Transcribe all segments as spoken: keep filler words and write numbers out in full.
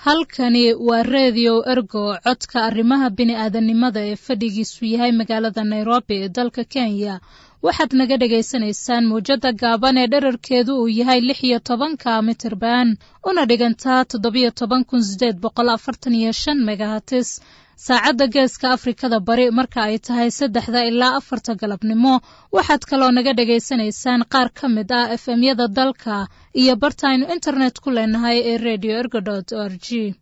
halkani waa radio ergo codka arrimaha bini'aadanimada ee fadhigiisu yahay magaalada Nairobi ee dalka Kenya. waxaad naga dhageysanaysaan muujada gaaban ee dhererkeedu uu yahay lix iyo toban mitir baan una dhigantaa toddoba iyo toban kun sideed boqol afartan iyo shan megahertz. saacadda geeska Afrikada bari marka ay tahay saddexda ilaa afarta galabnimo. waxaad kaloo naga dhageysanaysaan qaar ka mid ah F M-yada dalka iyo bartaynu internet ku leenahay ee radio ergo dot org.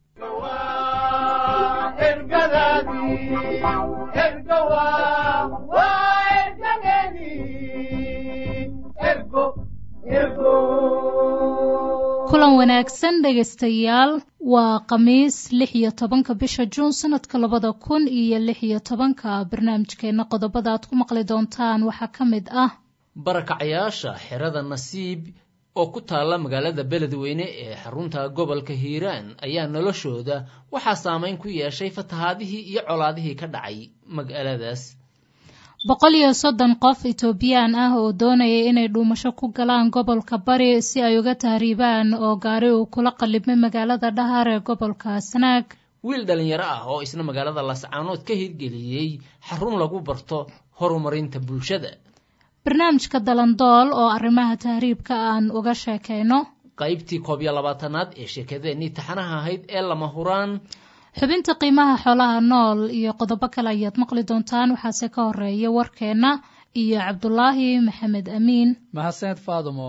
kulan wanaagsan dhegaystayaal, waa Khamiis lix iyo tobanka bisha Juun sanadka labada kun iyo lix iyo tobanka. barnaamijkeena qodobada aad ku maqli doontaan waxaa ka mid ah barakacayaasha xerada Nasiib oo ku taala magaalada Beledweyne ee xarunta gobolka Hiiraan ayaa noloshooda waxaa saameyn ku yeeshay fatahaadihii iyo colaadihii ka dhacay magaaladaas. boqol iyo soddon qof Itoobiyaan ah oo doonaya inay dhuumasho ku galaan gobolka Bari si ay uga tahriibaan oo gaari uu kula qalibmay magaalada Dhahar ee gobolka Sanaag. wiil dhalinyaro ah oo isna magaalada Lascaanood ka hirgeliyay xarun lagu barto horumarinta bulshada. barnaamijka Dalandool oo arrimaha tahriibka aan uga sheekayno. qaybtii koob iyo labaatanaad ee sheekadeenii taxanaha ahayd ee lama huraan. xubinta qiimaha xoolaha nool iyo qodobo kale ayaad maqli doontaan. waxaase ka horeeya warkeena iyo Cabdulaahi Maxamed Amiin. mahadsaned Faadumo.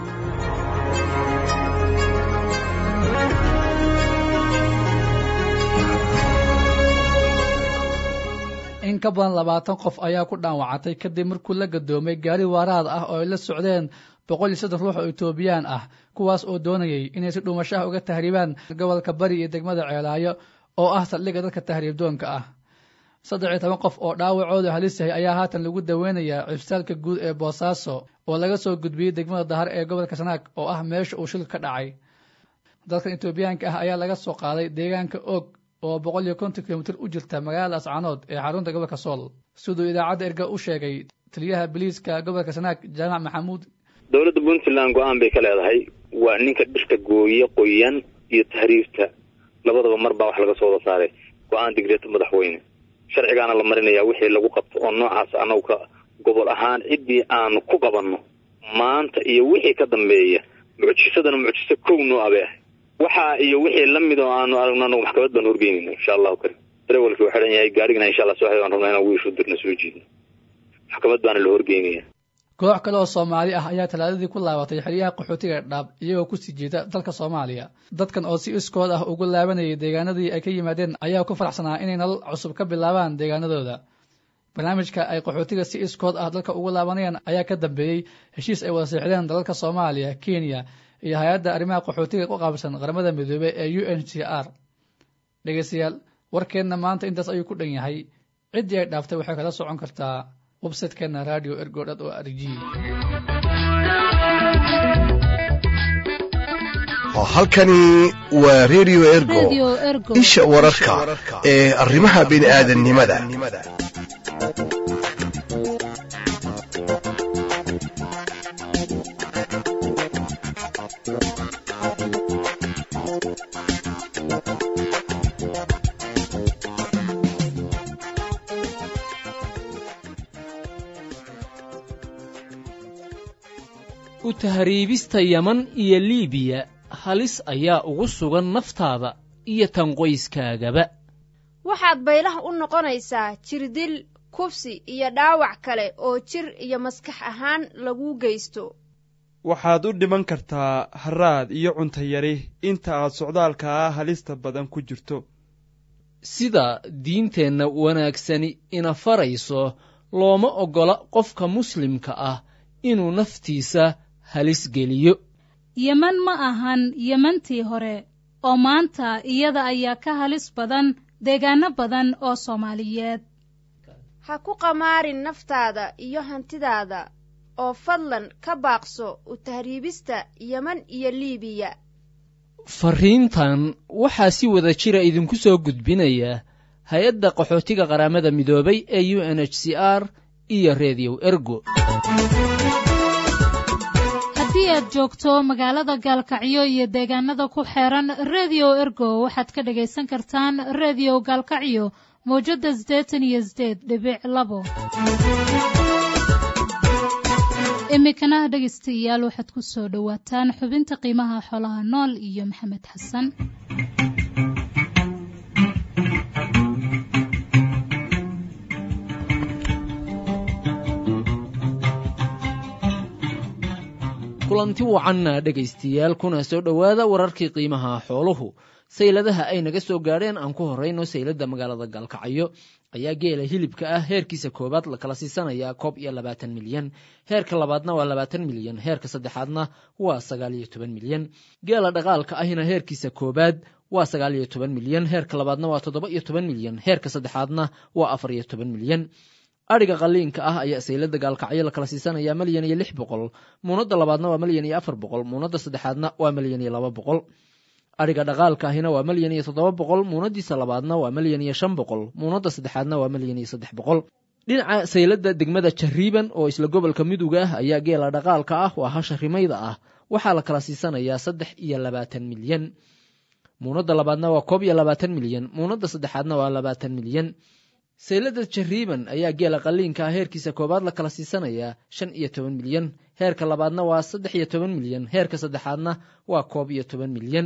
in ka badan labaatan qof ayaa ku dhaawacantay kadib markuu la gadoomay gaari waaraad ah oo ay la socdeen boqol iyo soddon ruux oo Itoobiyaan ah, kuwaas oo doonayay inay si dhuumasho ah uga tahriibaan gobolka Bari iyo degmada Ceelaayo oo ah saldhigga dadka tahriib doonka ah. saddex iyo toban qof oo dhaawacoodu halis yahay ayaa haatan lagu daweynayaa cisbitaalka guud ee Boosaaso oo laga soo gudbiyey degmada Dhahar ee gobolka Sanaag oo ah meesha uu shilku ka dhacay. dadkan Itoobiyaanka ah ayaa laga soo qaaday deegaanka Og oo boqol iyo konton kilomitir u jirta magaalada Lascaanood ee xarunta gobolka Sool. sidoo idaacadda Erga u sheegay taliyaha biliiska gobolka Sanaag Jaamac Maxamuud. dowladda Puntland go'aan bay ka leedahay waa ninka dhirta gooye qoyan iyo tahriibta labadaba marba wax laga soo wada saaray go'aan digreed madaxweyne sharcigaana la marinayaa wixii lagu qabto oo noocaas anagu ka gobol ahaan cidii aan ku qabanno maanta iyo wixii ka dambeeya mucjisadana mucjisad koowno abe waxa iyo wixii la mid oo aanu aragnaa maxkamad baan horgeynayna insha Allah karim darawalkii waxa dhan yahay gaarigana insha Allah soo hayaan rabnaa inaan wiishu dirna soo jiidno maxkamad baan la horgeynaya. koox kale oo Soomaali ah ayaa talaadadii ku laabatay xiriyaha qaxootiga Dhaab iyagoo ku sii jeeda dalka Soomaaliya. dadkan oo si iskood ah ugu laabanayay deegaanadii ay ka yimaadeen ayaa ku faraxsanaa inay nolol cusub ka bilaabaan deegaanadooda. barnaamijka ay qaxootiga si iskood ah dalka ugu laabanayaan ayaa ka dambeeyay heshiis ay wada saxiixdeen dalalka Soomaaliya, Kenya iyo hay'adda arrimaha qaxootiga ku qaabsan qaramada midoobay ee U N H C R. dhegeystayaal, warkeena maanta intaas ayuu ku dhan yahay. cidii ay dhaaftay waxay kala socon kartaa website-keena radio ergo dot org. halkani waa radio ergo isha wararka ee arrimaha bini'aadanimada. u tahriibista Yaman iyo Liibiya halis ayaa ugu sugan naftaada iyo tan qoyskaagaba. waxaad baylah u noqonaysaa jirdil, kufsi iyo dhaawac kale oo jir iyo maskax ahaan lagu geysto. waxaad u dhiman kartaa haraad iyo cunto yari inta aad socdaalka halista badan ku jirto. sida diinteenna wanaagsani ina farayso, looma ogola qofka muslimka ah inuu naftiisa halis geliyo. Yemen ma ahan Yementii hore oo maanta iyada ayaa ka halis badan deegaano badan oo Soomaaliyeed. ha ku qamaarin naftaada iyo hantidaada oo fadlan ka baaqso u tahriibista Yemen iyo Liibiya. fariintan waxaa si wada jira idinku soo gudbinaya hay'adda qaxootiga qaramada midoobay ee U N H C R iyo Radio Ergo. haddii aad joogto magaalada Gaalkacyo iyo deegaanada ku xeeran Radio Ergo waxaad ka dhagaysan kartaan Radio Gaalkacyo mowjada siddeetan iyo siddeed dhibic labo. imikana dhagaystayaal waxaad ku soo dhawaataan xubinta qiimaha xoolaha nool iyo Maxamed Xasan. kulanti wacan dhagaystayaal kuna soo dhawaada wararkii qiimaha xooluhu. sayladaha ay naga soo gaadheen aan ku horeyno saylada magaalada Gaalkacyo ayaa geela hilibka ah heerkiisa koobaad la kala siisanayaa koob iyo labaatan milyan, heerka labaadna waa labaatan milyan, heerka saddexaadna waa sagaal iyo toban milyan. geela dhaqaalka ahina heerkiisa koobaad waa sagaal iyo toban milyan, heerka labaadna waa toddoba iyo toban milyan, heerka saddexaadna waa afar iyo toban milyan. ariga qaliinka ah ayaa saylada Gaalkacyo la kala siisanayaa milyan iyo lix boqol, muunada labaadna waa milyan iyo afar boqol, muunada saddexaadna waa milyan iyo laba boqol. ariga dhaqaalka ahina waa milyan iyo toddoba boqol, muunadiisa labaadna waa milyan iyo shan boqol, muunada saddexaadna waa milyan iyo saddex boqol. dhinaca saylada degmada Jariiban oo isla gobolka Midowga ah ayaa geela dhaqaalka ah waa hasha rimayda ah waxaa la kala siisanayaa saddex iyo labaatan milyan, muunada labaadna waa koob iyo labaatan milyan, muunada saddexaadna waa labaatan milyan. saylada Jariiban ayaa geela qaliinka ah heerkiisa koobaad la kala siisanayaa shan iyo toban milyan, heerka labaadna waa saddex iyo toban milyan, heerka saddexaadna waa koob iyo toban milyan.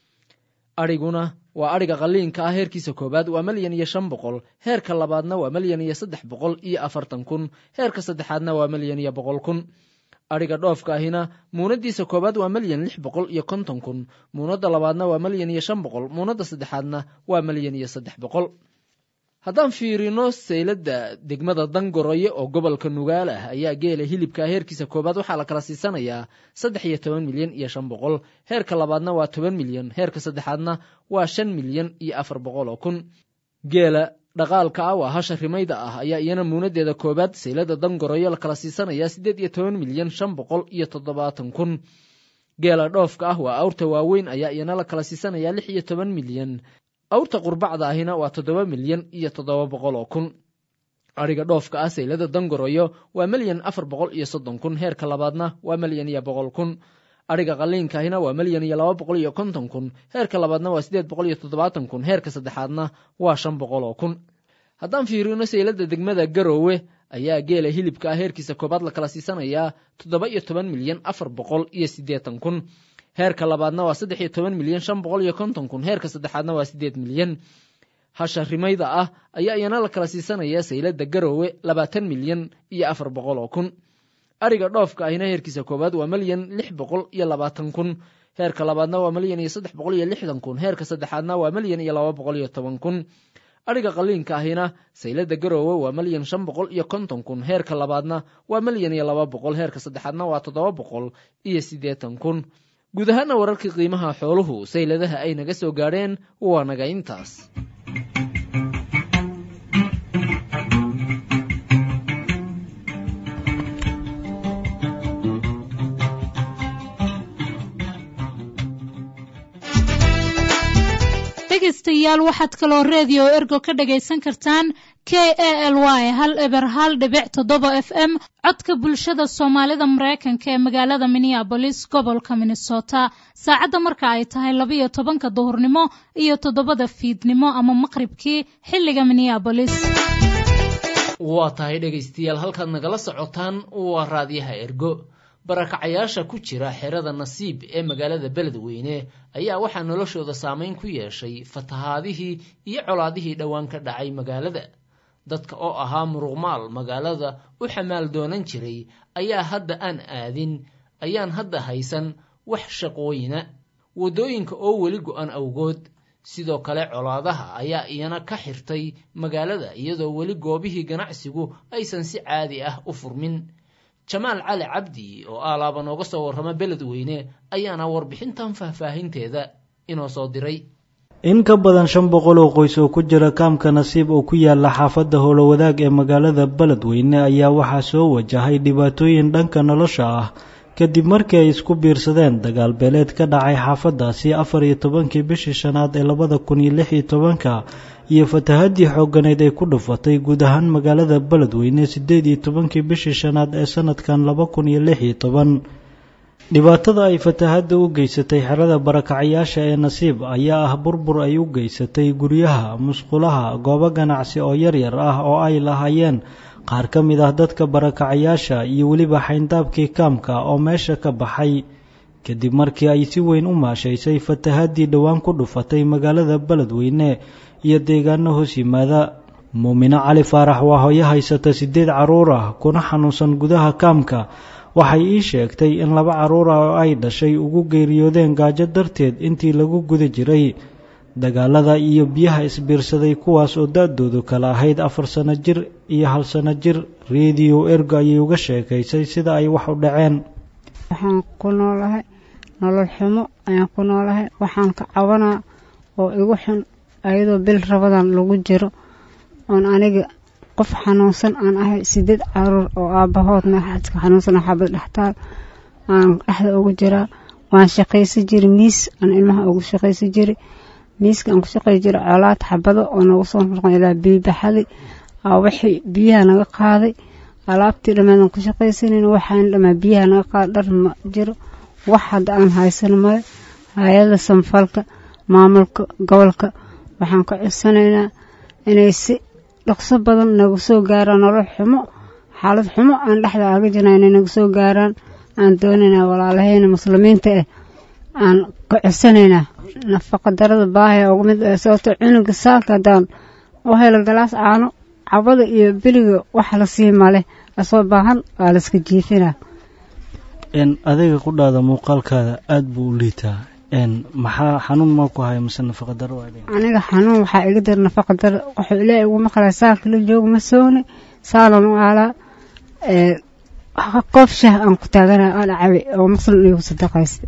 ariguna waa ariga qaliinka ah heerkiisa koobaad waa milyan iyo shan boqol, heerka labaadna waa milyan iyo saddex boqol iyo afartan kun, heerka saddexaadna waa milyan iyo boqol kun. ariga dhoofka ahina muunadiisa koobaad waa milyan lix boqol iyo konton kun, muunada labaadna waa milyan iyo shan boqol, muunada saddexaadna waa milyan iyo saddex boqol. haddaan fiirino saylada degmada Dangoroye oo gobolka Nugaal ah ayaa geela hilibka heerkiisa koobaad waxaa la kala siisanayaa saddex iyo toban milyan iyo shan boqol, heerka labaadna waa toban milyan, heerka saddexaadna waa shan milyan iyo afar boqol oo kun. geela dhaqaalka ah waa hasha rimayda ah ayaa iyana muunadeeda koobaad saylada Dangoroye la kala siisanayaa siddeed iyo toban milyan shan boqol iyo toddobaatan kun. geela dhoofka ah waa awrta waaweyn ayaa iyana la kala siisanayaa lix iyo toban milyan, awrta qurbacda ahina waa toddoba milyan iyo toddoba boqol oo kun. ariga dhoofka ah saylada Dangoroyo waa milyan afar boqol iyo soddon kun, heerka labaadna waa milyan iyo boqol kun. ariga qaliinka ahina waa milyan iyo laba boqol iyo konton kun, heerka labaadna waa siddeed boqol iyo toddobaatan kun, heerka saddexaadna waa shan boqol oo kun. haddaan fiirino saylada degmada Garowe ayaa geela hilibka ah heerkiisa koobaad la kala siisanayaa toddoba iyo toban milyan afar boqol iyo siddeetan kun, heerka labaadna waa saddex iyo toban milyan shan boqol iyo konton kun, heerka saddexaadna waa siddeed milyan. hasha rimayda ah ayaa iyana la kala siisanayaa saylada Garowe labaatan milyan iyo afar boqol oo kun. ariga dhoofka ahina heerkiisa koobaad waa milyan lix boqol iyo labaatan kun, heerka labaadna waa milyan iyo saddex boqol iyo lixdan kun, heerka saddexaadna waa milyan iyo laba boqol iyo toban kun. ariga qaliinka ahina saylada Garowe waa milyan shan boqol iyo konton kun, heerka labaadna waa milyan iyo laba boqol, heerka saddexaadna waa toddoba boqol iyo siddeetan kun. guud ahaana wararkii qiimaha xooluhu sayladaha ay naga soo gaadheen waa naga intaas. dhegaystayaal waxaad kaloo Radio Ergo ka dhagaysan kartaan K A L Y hal eber hal dhibic toddoba F M codka bulshada Soomaalida Mareykanka ee magaalada Minneapolis gobolka Minnesota saacadda marka ay tahay laba iyo tobanka duhurnimo iyo toddobada fiidnimo ama maqribkii xilliga Minneapolis. waa tahay dhegaystayaal halkaad nagala socotaan waa raadiyaha Ergo. barakacayaasha ku jira xerada Nasiib ee magaalada Beledweyne ayaa waxaa noloshooda saameyn ku yeeshay fatahaadihii iyo colaadihii dhawaan ka dhacay magaalada. dadka oo ahaa muruqmaal magaalada u xamaal doonan jiray ayaa hadda aan aadin ayaan hadda haysan wax shaqooyina, wadooyinka oo weli go'an awgood. sidoo kale colaadaha ayaa iyana ka xirtay magaalada iyadoo weli goobihii ganacsigu aysan si caadi ah u furmin. jamaal cali cabdi oo alaaba nooga soo warrama Beledweyne ayaana warbixintan faahfaahinteeda inoo soo diray. in ka badan shan boqol oo qoys oo ku jira kaamka Nasiib oo ku yaala xaafadda Howlwadaag ee magaalada Beledweyne ayaa waxaa soo wajahay dhibaatooyin dhanka nolosha ah kadib markii ay isku biirsadeen dagaal beeleed ka dhacay xaafaddaasi afar iyo tobankii bishii shanaad ee labada kun iyo lix iyo tobanka iyo fatahaadii xooganeed ay ku dhufatay guud ahaan magaalada Beledweyne siddeed iyo tobankii bishii shanaad ee sanadkan laba kun iyo lix iyo toban. dhibaatada ay fatahadda u geysatay xerada barakacayaasha ee nasiib ayaa ah burbur ay u geysatay guryaha musqulaha goobo ganacsi oo yaryar ah oo ay lahaayeen qaar ka mid ah dadka barakacayaasha iyo weliba xayndaabkii kaamka oo meesha ka baxay kadib markii ay si weyn u maashaysay fatahaddii dhowaan ku dhufatay magaalada beledweyne iyo deegaano hoos yimaada muumino cali faarax waa hooyo haysata siddeed carruur ah kuna xanuunsan gudaha kaamka waxay ii sheegtay in laba carruur ah oo ay dhashay ugu geeriyoodeen gaajo darteed intii lagu guda jiray dagaalada iyo biyaha isbiirsaday kuwaas oo da-doodu kala ahayd afar sano jir iyo hal sano jir reediyo ergo ayay uga sheekaysay sida ay wax u dhaceen. waxaan ku noolahay nolol xumo ayaan ku noolahay waxaan ka cabanaa oo igu xun ayadoo bil rabadan lagu jiro oon aniga qof xanuunsan aan ahay sideed caruur oo aabbahoodna xadka xanuunsan xabad dhextaal aan dhexda ugu jiraa waan shaqaysan jiray miis aan ilmaha ugu shaqaysan jiray miiska aan ku shaqay jiray colaad xabado oo nagu soo noqon ilaa biyo baxday aa wixii biyaha naga qaaday alaabtii dhammaan aan ku shaqaysanin waxaan dhamaa biyaha naga qaad dhar ma jiro wax hadda aan haysan male hay'adda samfalka maamulka gobolka waxaan ka codsanaynaa inay si dhaqso badan nagu soo gaaraan nolol xumo xaalad xumo aan dhexda aaga jirnaa inay nagu soo gaaraan aan doonaynaa walaalahayna muslimiinta ah aan ka codsanaynaa nafaqa darada baahi ugu mid ah sababto cunuga saalka haddaan u helo galaas caano cabada iyo biliga wax la sii male asoo baahan waa la iska jiifinaa. n adiga ku dhaada muuqaalkaada aada buu u liitaa n maxaa xanuun ma ku haya mise nafaqa daro aniga xanuun waxaa iga dar nafaqa daro wuxuu ilaahay ugu maqlaa saalka la joogo ma sooni saalan u aalaa koob shah aan ku taaganaa aan cabi oo muslim igu sadaqaystay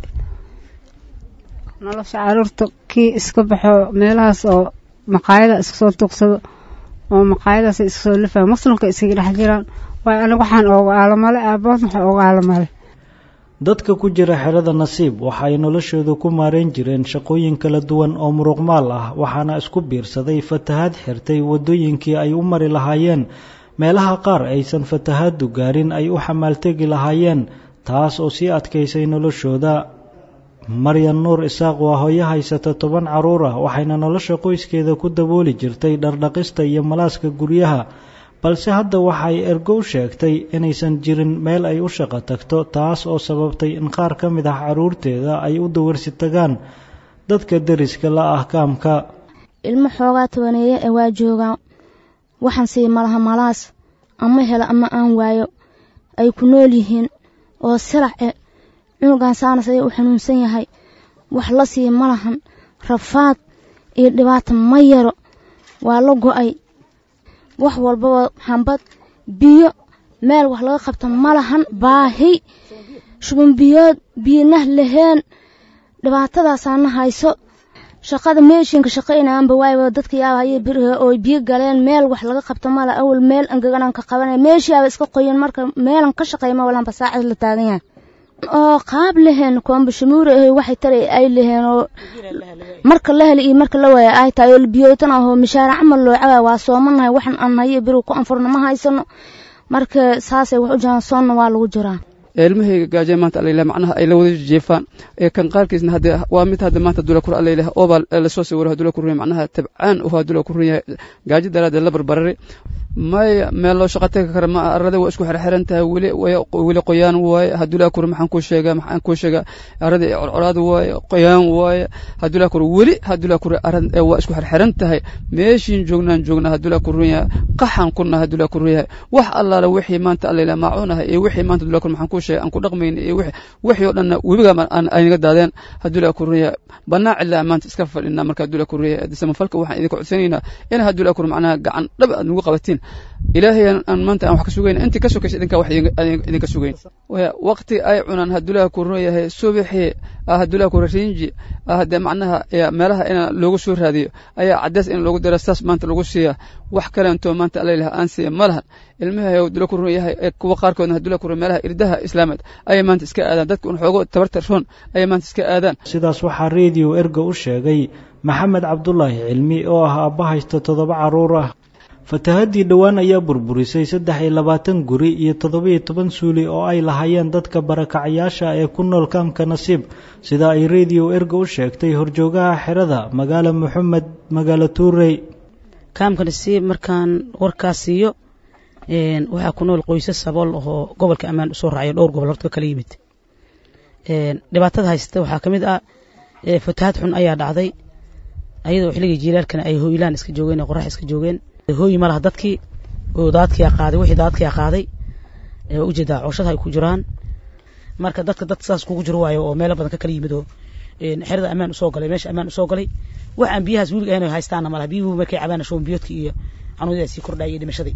nolosha caruurta kii iska baxo meelahaas oo maqaayada iska soo tuuqsado oo maqaayadaas iska soo lifaa muslimka iskaga dhex jiraan waayo aniga waxaan ooga aalamale aabood waxa ooga aalamale. dadka ku jira xerada nasiib waxa ay noloshooda ku maareen jireen shaqooyin kala duwan oo muruqmaal ah waxaana isku biirsaday fatahaad xirtay wadooyinkii ay u mari lahaayeen meelaha qaar aysan fatahaadu gaarin ay u xamaaltegi lahaayeen taas oo sii adkaysay noloshooda. maryan nuur isaaq waa hooyo haysata toban carruur ah waxayna nolosha qoyskeeda ku dabooli jirtay dhardhaqista iyo malaaska guryaha balse hadda waxay ergo u sheegtay inaysan jirin meel ay u shaqo tagto taas oo sababtay in qaar ka mid ah carruurteeda ay u dawarsi tagaan dadka deriska la ah kaamka. ilmo xoogaa tobaneeye ee waa joogaan waxaan sii malaha malaas ama helo ama aan waayo ay ku nool yihiin oo silace cunugan saanas ayay u xanuunsan yahay wax la sii malahan rafaad iyo dhibaato ma yaro waa la go-ay wax walbaba xambad biyo meel wax laga qabta malahan baahi shuban biyood biyinah laheen dhibaatadaasaana hayso shaqada meeshinka shaqaynaanba waayba dadka yaabahayay biriga oo biyo galeen meel wax laga qabta mala awal meel angaganaan ka qabanay meeshiyaaba iska qoyan marka meelan ka shaqayma walanba saacad la taagan yahay oo qaab laheen koomba shamuure ah waxay taray ay laheen oo marka la heli iyo marka la waaya ay tahay oo biyootana oo mishaar camal loo cawaa waa soomanahay waxan aan hayo biro ku anfurna ma haysano marka saasay wax u jiraan soonna waa lagu jiraa. ilmahayga gaajay maanta alla ilaahay macnaha ay la wada jeefaan ee kan qaarkiisna hadda waa mid hadda maanta dula kur alla ilaahay oo baa la soo sawiro dula kur macnaha tabcaan oo dula kur gaajo daraad la barbarare may meel loo shaqo tag kara ma arada waa isku xirxiran tahay wili wili qoyaan way hadula kur maxaan ku sheegaa maxaan ku sheegaa arada colaad way qoyaan way hadula kur wili hadula kur arada waa isku xirxiran tahay meeshin joognaan joognaa hadula kur qaxan kuna hadula kur wax alla la wixii maanta alla ilaahay maacunaha ee wixii maanta dula kur maxaan ku sheegaa aan ku dhaqmayn ee wixii wixii oo dhan webiga aan aynaga daadeen hadula kur banaa ilaa maanta iska fadhina marka hadula kur disama falka waxaan idin ku codsanaynaa in hadula kur macnaha gacan dhab aad nagu qabatiin ilaahay aan maanta aan wax ka sugayn intii ka sokaysa idinka wax idin ka sugayn waqti ay cunaan hadula kur yahay subaxii hadula kur rinji hada macnaha meelaha in loogu soo raadiyo ayaa cadays in loogu daro saas maanta lagu siiya wax kale inta maanta alla ilaahay aan siiya malahan ilmaha hadula kur yahay kuwa qaarkoodna hadula kur meelaha irdaha islaamad ay maanta iska aadaan dadku in xoogo tabartar roon ay maanta iska aadaan. sidaas waxaa radio ergo u sheegay maxamed cabdullaahi cilmi oo ah aabba haysta toddoba carruur ah. fatahaddii dhowaan ayaa burburisay saddex iyo labaatan guri iyo toddoba-iyo toban suuli oo ay lahaayeen dadka barakacayaasha ee ku nool kaamka nasiib sida ay radio ergo u sheegtay horjoogaha xerada magaalo maxamed magaalo tuurey kaamka nasiib markaan warkaas siiyo waxaa ku nool qoysas sabool oo gobolka ammaan usoo raacay dhowr gobol horta kala yimid dhibaatada haysta waxaa ka mid ah fatahaad xun ayaa dhacday ayadoo xilligii jiilaalkana ay hooylaan iska joogeen oo qorax iska joogeen hooyi malaha dadkii oo daadkii qaaday wixii daadkii qaaday ee u jeedaa cooshada ay ku jiraan marka dadka dad saas kugu jiro waayo oo meel badan ka kala yimid oo een xirada amaan u soo galay meesha amaan u soo galay waxaan biyahaas wiliga inay haystaan malaha biyuhu markay cabaan shoon biyoodka iyo canuudaasi kordhayay dhimashadii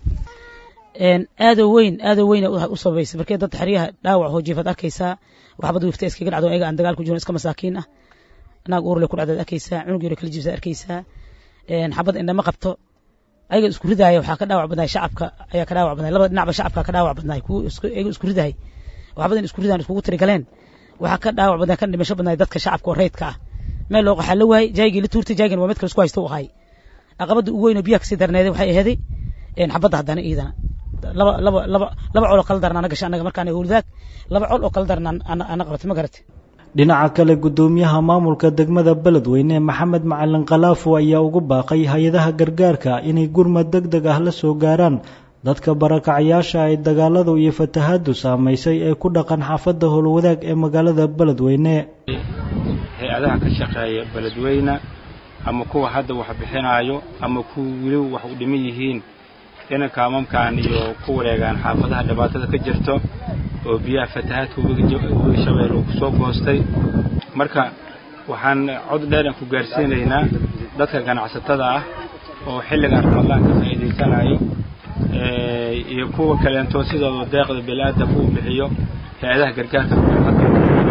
een aad weyn aad weyn u sabaysay markay dad xariyaha dhaawac oo jiifad arkaysa waxba duufta iskaga dhacdo ayaga aan dagaal ku jiro iska masaakiin ah anaag uur leh ku dhacday arkaysa cunug yar kala jibsa arkaysa een xabad indhama qabto ayaga isku ridaaya waxa ka dhaawac badnaa shacabka ayaa ka dhaawac badnaa labada dhinacba shacabka ka dhaawac badnaa ku isku isku ridaay waxbadan isku ridaan isku tiri galeen waxa ka dhaawac badnaa kan dhimasho badnaa dadka shacabka oo reedka ah meel loo qaxal waay jaaygi la tuurtay jaaygan waa mid kale isku haysto wahay aqabada ugu weyn oo biyaha ka sii darneeday waxay ahayd in xabada hadana iidana laba laba laba laba col kala darnaa naga shanaga markaan ay howldaag laba col oo kala darnaa ana qabatay ma garatay dhinaca kale gudoomiyaha maamulka degmada Beledweyne Maxamed Macalin Qalaafo ayaa ugu baaqay hay'adaha gargaarka inay gurmad degdeg ah la soo gaaraan dadka barakacayaasha ay dagaaladu iyo fatahaadu saameysay ee ku dhaqan xaafadda Howlwadaag ee magaalada Beledweyne hay'adaha ka shaqeeya Beledweyne ama kuwa hadda wax bixinaayo ama kuwa wili wax u dhiman yihiin in kaamamkan iyo ku wareegaan xaafadaha dhibaatada ka jirto oo biyaha fatahaadku uga shabeelo ku soo goostay marka waxaan cod dheer ku gaarsiinaynaa dadka ganacsatada ah oo xilliga Ramadaan ka faa'iideysanayo ee iyo kuwa kale intoo sidoo deeqda bilaada ku bixiyo hay'adaha gargaarka hadda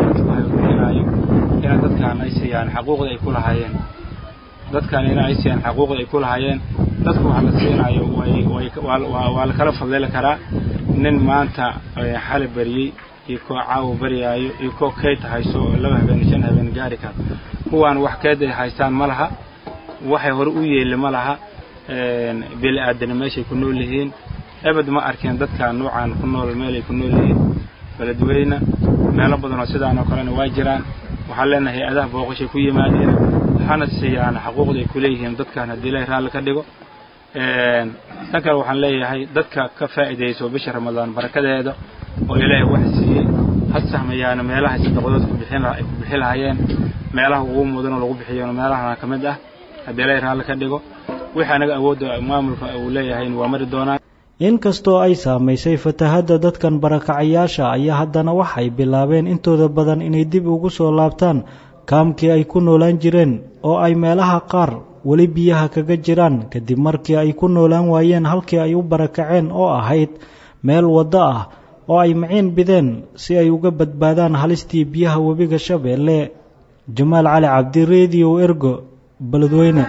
in dadkan ay siiyaan xuquuqda ay ku lahaayeen dadkan in ay siiyaan xuquuqda ay ku lahaayeen dadku waxa la siinayo way waa la kala fadleela karaa nin maanta xal bariyay iyo ko caaw bariyaayo iyo ko keed hayso laba habeen shan habeen gaari ka kuwaan wax keed ay haystaan malaha waxay hore u yeelay malaha een bil aadan meeshay ku nool yihiin abad ma arkeen dadka noocan ku nool meel ay ku nool yihiin Beledweyne meel badan oo sidaan oo kale waa jiraan waxa leenahay hay'adaha booqashay ku yimaadeen waxaana siiyaan xuquuqda ay ku leeyihiin dadkan hadii la raali ka dhigo een dadka waxaan leeyahay dadka ka faa'iideyso bisha Ramadaan barakadeeda oo Ilaahay wax siiyay had sahmayaan meelaha sadaqadood ku bixin ku bixinayeen meelaha ugu mudan oo lagu bixiyo meelaha ka mid ah hadii la raali ka dhigo waxa anaga awood maamulka uu leeyahay waa mari doonaa inkastoo ay saameysay fatahada dadkan barakacayaasha ayaa haddana waxay bilaabeen intooda badan inay dib ugu soo laabtaan kaamkii ay ku noolaan jireen oo ay meelaha qaar wali biyaha kaga jiraan kadib markii ay ku noolaan waayeen halkii ay u barakaceen oo ahayd meel wada ah oo ay maceen bideen si ay uga badbaadaan halistii biyaha webiga Shabeelle Jamaal Cali Cabdi Radio Ergo Beledweyne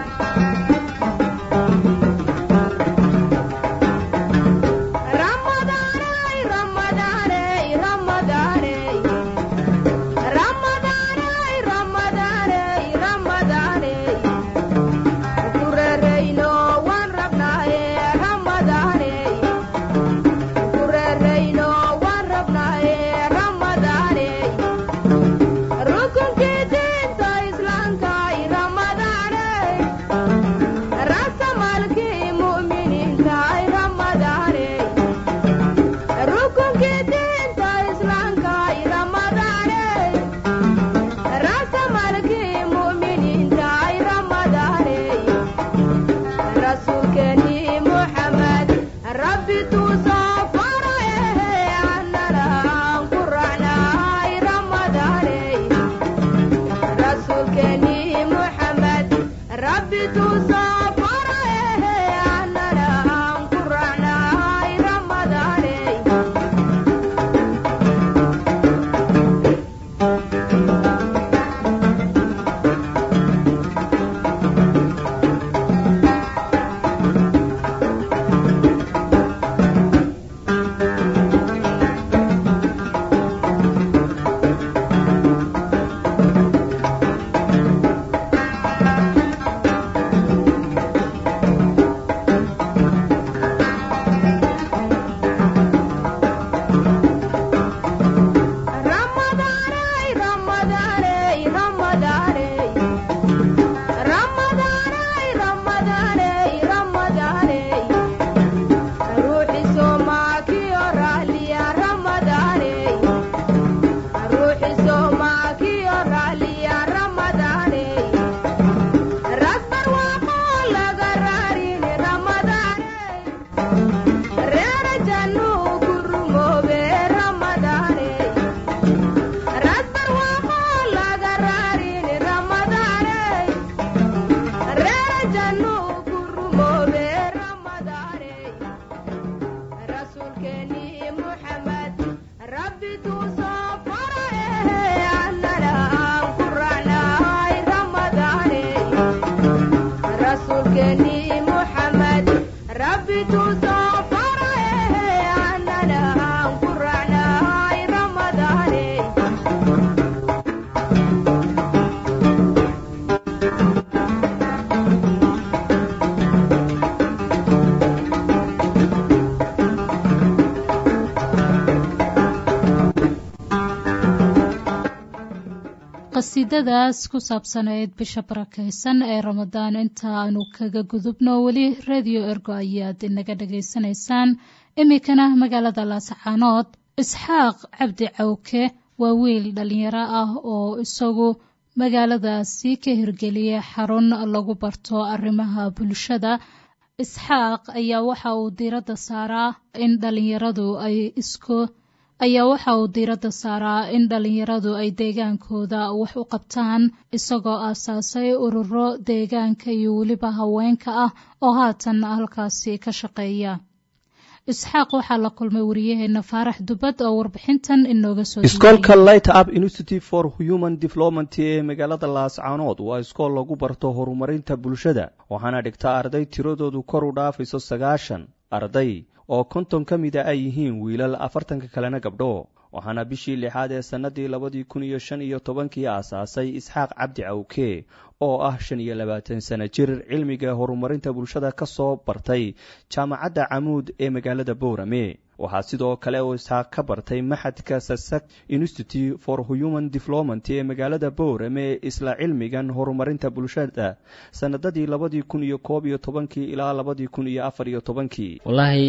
qasiidadaas ku saabsanayd bisha barakaysan ee ramadaan inta aanu kaga gudubno weli radio ergo ayaad inaga dhagaysanaysaan iminkana magaalada laascaanood isxaaq cabdi cawke waa wiil dhalinyaro ah oo isagu magaaladaasi ka hirgeliyay xarun lagu barto arrimaha bulshada. isxaaq ayaa waxa uu diiradda saaraa in dhalinyaradu ay isku ayaa waxa uu diiradda saaraa in dhalinyaradu ay deegaankooda wax u qabtaan isagoo aasaasay ururo deegaanka iyo weliba haweenka ah oo haatan halkaasi ka shaqeeya. isxaaq waxaa la kulmay wariyaheena faarax dubad oo warbixintan inooga soo iskoolka light up institute for human development ee magaalada laascaanood waa iskool lagu barto horumarinta bulshada waxaana dhigta arday tiradoodu kor u dhaafayso sagaashan arday oo konton ka mida ay yihiin wiilal afartanka kalena gabdho waxaana bishii lixaad ee sannadii labadii kun iyo shan iyo tobankii aasaasay isxaaq cabdi cawke oo ah shan iyo labaatan sano jir cilmiga horumarinta bulshada ka soo bartay jaamacadda camuud ee magaalada boorame waxaa sidoo kale uu isxaaq ka bartay maxadka sasak institute for human development ee magaalada boorame isla cilmigan horumarinta bulshada sanadadii labadii kun iyo koob iyo tobankii ilaa labadii kun iyo afar iyo tobankii. wallaahi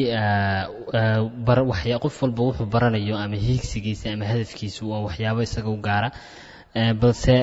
waxya qof walba wuxuu baranayo ama hiigsigiisa ama hadafkiisu waa waxyaabo isaga u gaara balse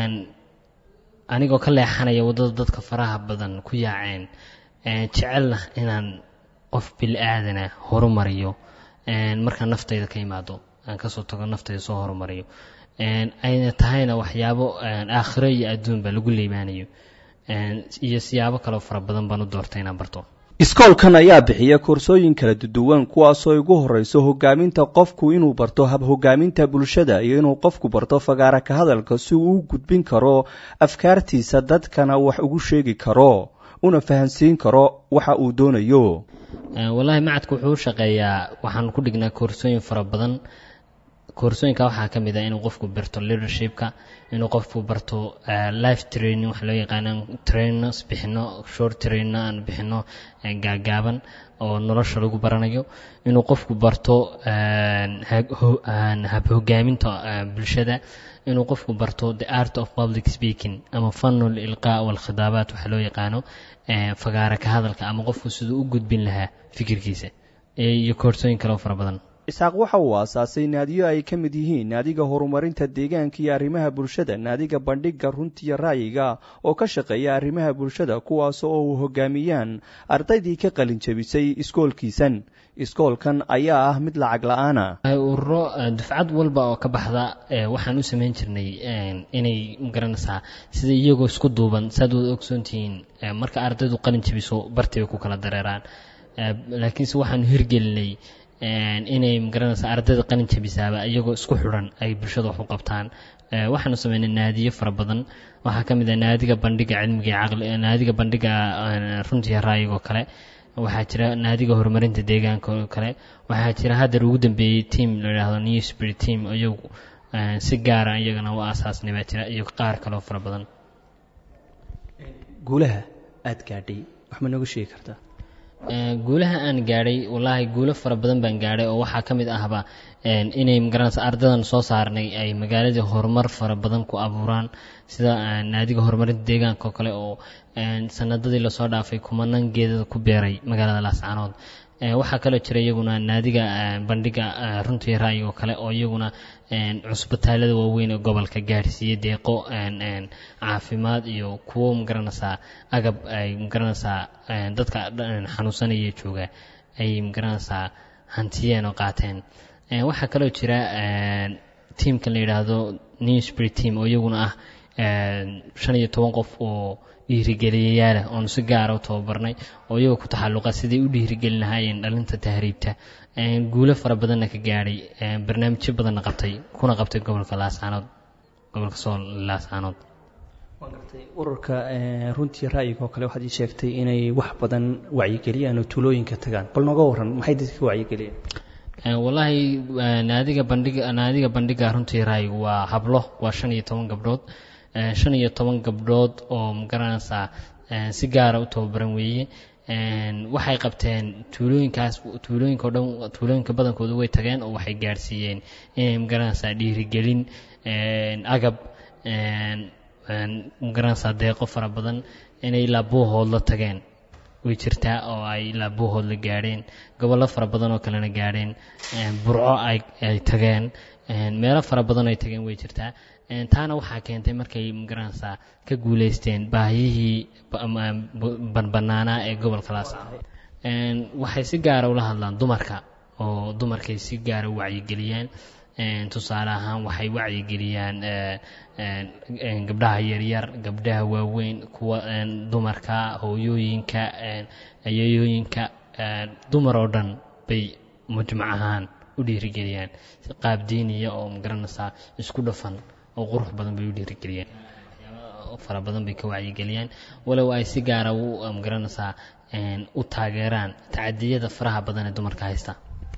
anigoo ka leexanaya waddada dadka faraha badan ku yaaceen jecelna inaan qof bil-aadana horumariyo markaa naftayda ka imaado aan kasoo tago naftayda soo horumariyo ayna tahayna waxyaabo aakhiro iyo adduunba lagu liibaanayo iyo siyaabo kaleo fara badan baan u doortay inaan barto. iskoolkan ayaa bixiya koorsooyin kala duwan kuwaasoo ugu horreyso hogaaminta qofku inuu barto hab hogaaminta bulshada iyo inuu qofku barto fagaara ka hadalka si uu u gudbin karo afkaartiisa dadkana wax ugu sheegi karo una fahansiin karo waxa uu doonayo. wallaahi macadku wuxuu u shaqeeyaa waxaan ku dhignaa koorsooyin fara badan. koorsooyinka waxaa ka mid ah inuu qofku barto leadershipka, inuu qofku barto life training waxa loo yaqaano trainers bixino short trainer aan bixino gaagaaban oo nolosha lagu baranayo, inuu qofku barto hab hogaaminta bulshada, inuu qofku barto the art of public speaking ama fanul ilqaa wal khidaabaat waxa loo yaqaano fagaara ka hadalka ama qofku siduu u gudbin lahaa fikirkiisa iyo koorsooyin kale oo fara badan. isxaaq waxa uu aasaasay naadiyo ay ka mid yihiin naadiga horumarinta deegaanka iyo arrimaha bulshada, naadiga bandhiga runtiiyo ra'yiga oo ka shaqeeya arrimaha bulshada kuwaas oo uu hogaamiyaan ardaydii ka qalin jabisay iskoolkiisan. iskoolkan ayaa ah mid lacag la-aana. ururo dufcad walba oo ka baxda waxaan u samayn jirnay inay magaranaysaa sida iyagoo isku duuban saad wada ogsoontihiin marka ardaydu qalin jabiso bartay ku kala dareeraan, laakiinse waxaanu hirgelinay inay magaranaysaa ardayda qalin jabisaaba iyagoo isku xidhan ay bulshada wax u qabtaan. waxaanu sameynay naadiyo fara badan. waxaa ka mid ah naadiga bandhiga cilmiga iyo caqli, naadiga bandhiga runtiiyo ra'yiga oo kale, waxaa jira naadiga horumarinta deegaanka oo kale, waxaa jira hadda ugu dambeeyey team la yidhaahdo new spirit team iyagu si gaara iyagana u aasaasnay baa jira iyo qaar kale oo fara badan. guulaha aad gaadhay wax ma nooga sheegi kartaa? guulaha aan gaadhay wallaahi guulo fara badan baan gaadhay oo waxaa ka mid ahba inay magaranaysa ardadan soo saarnay ay magaaladii horumar fara badan ku abuuraan, sida naadiga horumarinta deegaanka oo kale oo sanadadii lasoo dhaafay kumanaan geedada ku beeray magaalada laascaanood. waxaa kaloo jira iyaguna naadiga bandhiga runtii ra'yiga oo kale oo iyaguna cusbitaalada waaweyn ee gobolka gaarsiiyey deeqo caafimaad iyo kuwo magaranaysaa agab ay magaranaysaa dadka xanuunsanaya jooga ay magaranaysaa hantiyeen oo qaateen. waxaa kaloo jira tiamkan la yidhaahdo new spirit team oo iyaguna ah shan iyo toban qof oo dhiirigeliyayaala oonu si gaara u tababarnay oo iyagoo ku taxalluqa sidai u dhiirigelin lahaayeen dhalinta tahriibta. guulo fara badanna ka gaadhay, barnaamijyo badanna qabtay kuna qabtay gobolka laascaanood gobolka sool laascaanood. ururka runtii ra'yiga oo kale waxaad ii sheegtay inay wax badan wacyigeliyaan oo tuulooyinka tagaan bal nooga waran maxay dadka ka wacyigeliyaan wallaahi naadiga bandhiga naadiga bandhiga runtii ra'yigu waa hablo waa shan iyo toban gabdhood shan iyo toban gabdhood oo magaranaysaa si gaara u tababaran weeye waxay qabteen tuulooyinkaas tuulooyinka oo dhan tuulooyinka badankooda way tageen oo waxay gaarsiiyeen inay magaranaysaa dhiirigelin agab magaranaysaa deeqo fara badan inay ilaa buuhood la tageen way jirtaa oo ay ilaa buuhood la gaadheen gobollo fara badan oo kalena gaadheen burco ay ay tageen meelo fara badan ay tageen way jirtaa taana waxaa keentay markay magaranaysaa ka guulaysteen baahiyihii banbanaanaa ee gobolka laascaanood waxay si gaara ula hadlaan dumarka oo dumarkay si gaara u wacyigeliyaan tusaale ahaan waxay wacyigeliyaan gabdhaha yaryar gabdhaha waaweyn kuwa dumarka hooyooyinka ayayooyinka dumar oo dhan bay mujmac ahaan u dhiirigeliyaan qaab diiniya oo magaranaysaa isku dhafan oo qurux badan bay u dhiirigeliyaan fara badan bay ka wacyigeliyaan walow ay si gaara u magaranaysaa u taageeraan tacadiyada faraha badan ee dumarka haysta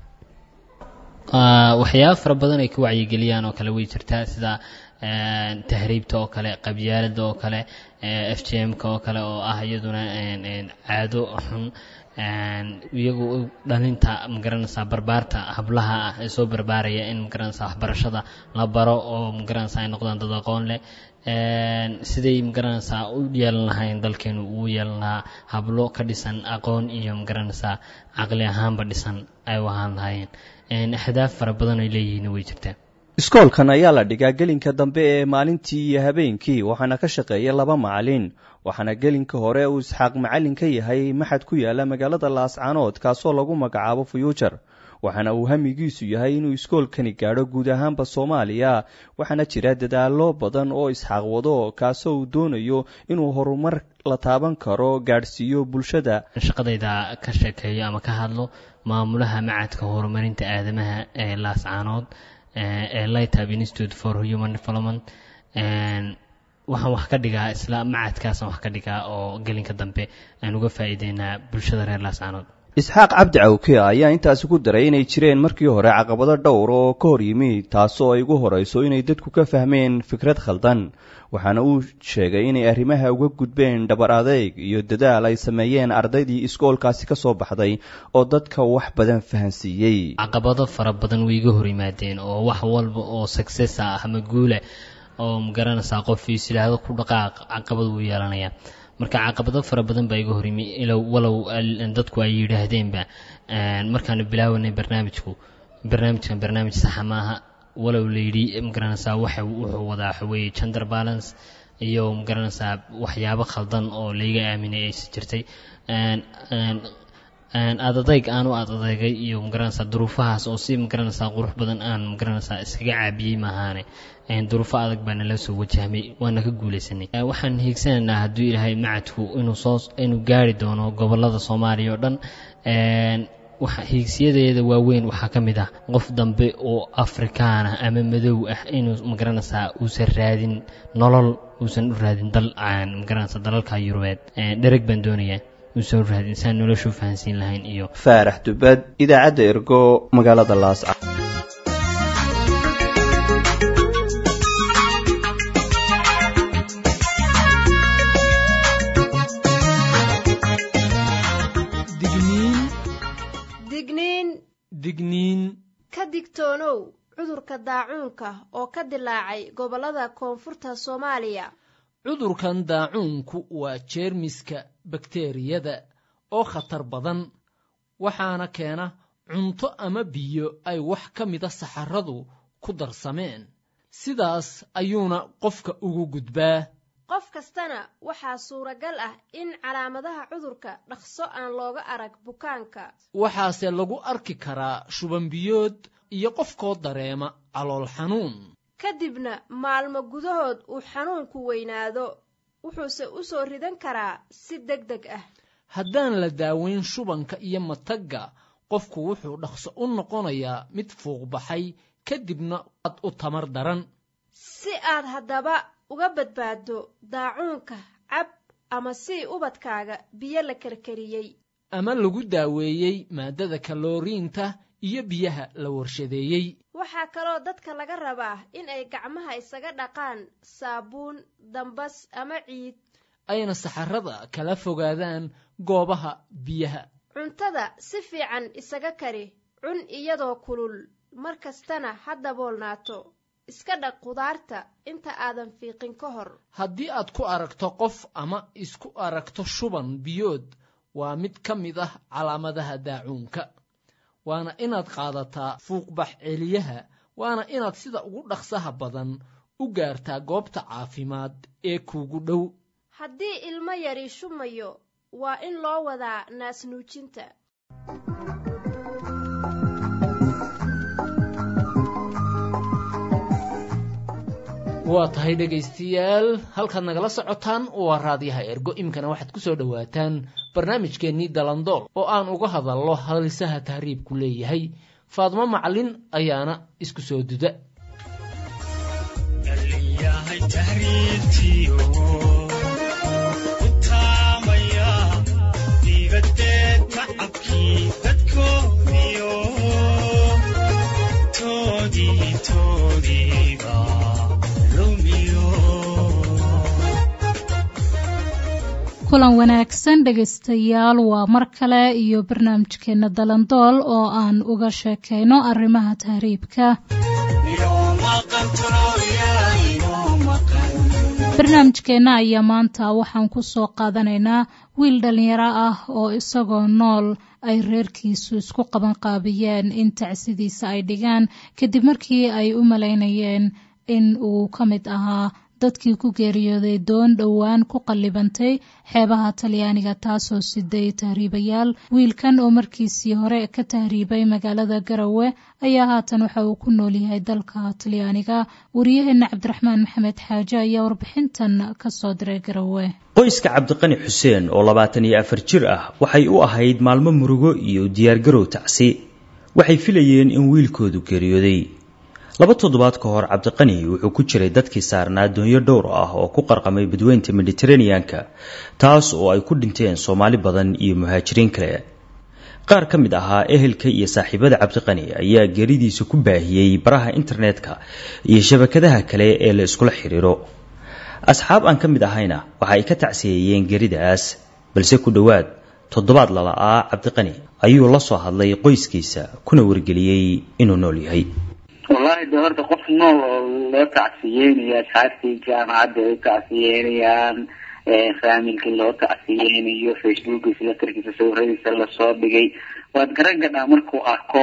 waxyaaba fara badan ay ka wacyigeliyaan oo kale way jirtaa sida tahriibta oo kale qabyaalada oo kale f g m ka oo kale oo ah iyaduna caado xun iyagu dhalinta magaranaysaa barbaarta hablaha ah ee soo barbaaraya in magaranaysaa waxbarashada la baro oo magaranaysaa ay noqdaan dad aqoon leh siday magaranaysaa u yeelan lahayn dalkeenu uu yeelan lahaa hablo ka dhisan aqoon iyo magaranaysaa caqli ahaanba dhisan ay u ahaan lahaayeen ahdaaf fara badan ay leeyihiin way jirtaa iskoolkan ayaa la dhigaa gelinka dambe ee maalintii iyo habeenkii waxaana ka shaqeeya laba macalin waxaana gelinka hore uu isxaaq macalin ka yahay maxad ku yaala magaalada laascaanood kaasoo lagu magacaabo fuyuujar waxaana uu hamigiisu yahay inuu iskoolkani gaadho guud ahaanba soomaaliya waxaana jira dadaallo badan oo isxaaq wado kaasoo uu doonayo inuu horumar la taaban karo gaadhsiiyo bulshada shaqadayda ka sheekeeyo ama ka hadlo maamulaha macadka horumarinta aadamaha ee laascaanood ee lightab institute for human development waxaan wax ka dhigaa isla macadkaasaan wax ka dhigaa oo gelinka dambe aan uga faa'iideynaa bulshada reer laascaanood isxaaq cabdi cawke ayaa intaasi ku daray inay jireen markii hore caqabado dhowr oo ka hor yimi taasoo ay ugu horayso inay dadku ka fahmeen fikrad khaldan waxaana uu sheegay inay arrimaha uga gudbeen dhabar adeyg iyo dadaal ay sameeyeen ardaydii iskoolkaasi ka soo baxday oo dadka wax badan fahansiiyey caqabado fara badan way iga hor yimaadeen oo wax walba oo success ah ama guule oo magaranaysaa qofkiis ilaahdo ku dhaqaaq caqabad wuu yeelanayaa marka caqabado fara badan baa iga hor yimi ilow walow dadku ay yidhaahdeenba markaanu bilaawanay barnaamijku barnaamijkan barnaamij saxa maaha walow layidhi magaranaysaa waxa wuxuu wadaa waxaweeye gender balance iyo magaranaysaa waxyaabo khaldan oo layga aaminay ay jirtay adadayg aanu aad adeegay iyo magaranaysaa duruufahaas oo si magaranaysaa qurux badan aan magaranaysaa iskaga caabiyey maahaane duruufo adag baana la soo wajahmay waana ka guulaysanay waxaan hiigsanaynaa hadduu ilaahay macadku inuu soo inuu gaari doono gobolada soomaaliya oo dhan hiigsiyadeeda waaweyn waxaa ka mid ah qof dambe oo afrikaan ah ama madow ah inuu magaranaysaa uusan raadin nolol uusan u raadin dal aan magaranaysaa dalalka yurubeed dhereg baan doonayaa uusan u raadin saan noloshu fahansiin lahayn iyo faarax dubad idaacadda ergo magaalada laasca digniin ka digtoonow cudurka daacuunka oo ka dilaacay gobollada koonfurta soomaaliya cudurkan daacuunku waa jeermiska bakteeriyada oo khatar badan waxaana keena cunto ama biyo ay wax ka mida saxaradu ku darsameen sidaas ayuuna qofka ugu gudbaa qof kastana waxaa suuragal ah in calaamadaha cudurka dhaqso aan looga arag bukaanka waxaase lagu arki karaa shubanbiyood iyo qofkoo dareema calool xanuun kadibna maalmo gudahood uu xanuunku weynaado wuxuuse u soo ridan karaa si deg deg ah haddaan la daaweyn shubanka iyo matagga qofku wuxuu dhaqso u noqonayaa mid fuuqbaxay kadibna ad u tamar daran si aad haddaba uga badbaado daacuunka cab ama sii ubadkaaga biyo la karkariyey ama lagu daaweeyey maadada kalooriinta iyo biyaha la warshadeeyey. waxaa kaloo dadka laga rabaa in ay gacmaha isaga dhaqaan saabuun, dambas ama ciid, ayna saxarada kala fogaadaan goobaha biyaha. cuntada si fiican isaga kari, cun iyadoo kulul, mar kastana ha daboolnaato. iska dhaq qudaarta inta aadan fiiqin ka hor. haddii aad ku aragto qof ama isku aragto shuban biyood, waa mid ka mid ah calaamadaha daacuunka. waana inaad qaadataa fuuqbax celiyaha, waana inaad sida ugu dhaqsaha badan u gaartaa goobta caafimaad ee kuugu dhow. haddii ilmo yari shumayo, waa in loo wadaa naasnuujinta. waa tahay dhegaystayaal, halkaad nagala socotaan waa raadiyaha ergo. imkana waxaad ku soo dhowaataan barnaamijkeennii dalandool oo aan uga hadallo halisaha tahriibku leeyahay. faadmo macalin ayaana isku soo duda. kulan wanaagsan dhegaystayaal, waa mar kale iyo barnaamijkeena dalandool oo aan uga sheekayno arrimaha tahriibka. barnaamijkeena ayaa maanta waxaan ku soo qaadanaynaa wiil dhalinyaro ah oo isagoo nool ay reerkiisu isku qaban qaabiyeen in tacsidiisa ay dhigaan kadib markii ay u malaynayeen in uu ka mid ahaa dadkii ku geeriyooday doon dhowaan ku qallibantay xeebaha Talyaaniga taasoo siday tahriibayaal. wiilkan oo markiisii hore ka tahriibay magaalada Garowe ayaa haatan waxa uu ku nool yahay dalka Talyaaniga. wariyaheena Cabdiraxmaan Maxamed Xaaji ayaa warbixintan ka soo diray Garowe. qoyska Cabdiqani Xuseen oo labaatan iyo afar jir ah waxay u ahayd maalmo murugo iyo diyaar garow tacsi. waxay filayeen in wiilkoodu geeriyooday. laba toddobaad ka hor Cabdiqani wuxuu ku jiray dadkii saarnaa doonyo dhowr ah oo ku qarqamay badweynta Mediterranean-ka, taas oo ay ku dhinteen Soomaali badan iyo muhaajiriin kale. qaar ka mid ahaa ehelka iyo saaxiibada Cabdiqani ayaa geeridiisa ku baahiyey baraha internetka iyo shabakadaha kale ee la iskula xiriiro. asxaab aan ka mid ahayna waxa ay ka tacsiyeeyeen geeridaas, balse ku dhowaad toddobaad lala'aa Cabdiqani ayuu la soo hadlay qoyskiisa kuna wargeliyey inuu nool yahay. والله ده horta qof nool oo loo tacsiyeynaya asxaabtii jaamacadda ay tacsiyeynayaan ee familkii loo tacsiyeynayo Facebook isla tirkiisa sawiradiisa la soo dhigay waad garangadhaa markuu arko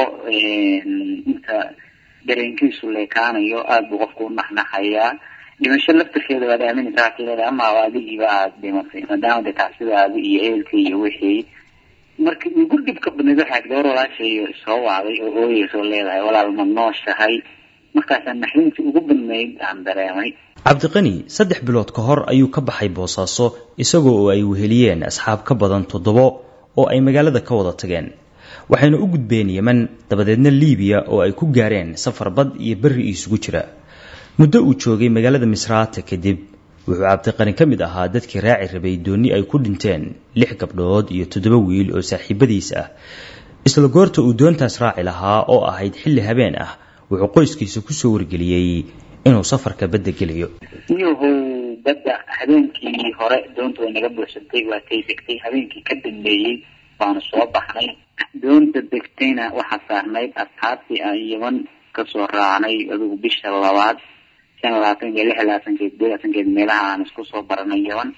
inta dareenkiisu leekaanayo aad buu qofku u naxnaxayaa. dhimasho laftirkeeda waad aaminaysaa qiilada ama adigiiba aad dhimatay maadaama de tacsidaada iyo ehelkii iyo wixii. markii ugu dhibka badneed waxaad gabar walaashay soo wacday oo ooyeyso leedahay walaal ma nooshahay. markaasaan naxdintii ugu badneyd aan dareemay. Cabdiqani saddex bilood ka hor ayuu ka baxay Boosaaso isagoo oo ay weheliyeen asxaab ka badan toddobo oo ay magaalada ka wada tageen. waxayna u gudbeen Yemen, dabadeedna Liibiya oo ay ku gaareen safar bad iyo berri isugu jira. muddo uu joogay magaalada Misraata kadib wuxuu Cabdiqani ka mid ahaa dadkii raaci rabay dooni ay ku dhinteen lix gabdhood iyo toddoba wiil oo saaxiibadiis ah. isla goorta uu doontaas raaci lahaa oo ahayd xilli habeen ah, wuxuu qoyskiisa ku soo wargeliyey inuu safarka badda gelayo. iyagoo badda habeenkii hore doonta way naga buuxsantay, waa kay degtay. habeenkii ka dambeeyey baanu soo baxnay. doonta degtayna waxaa saarnayd asxaabtii aan Yemen ka soo raacnay adigu bisha labaad shan labaatan iyo lix labaatan iyo sideed iyo meelaha aan isku soo baranay Yemen.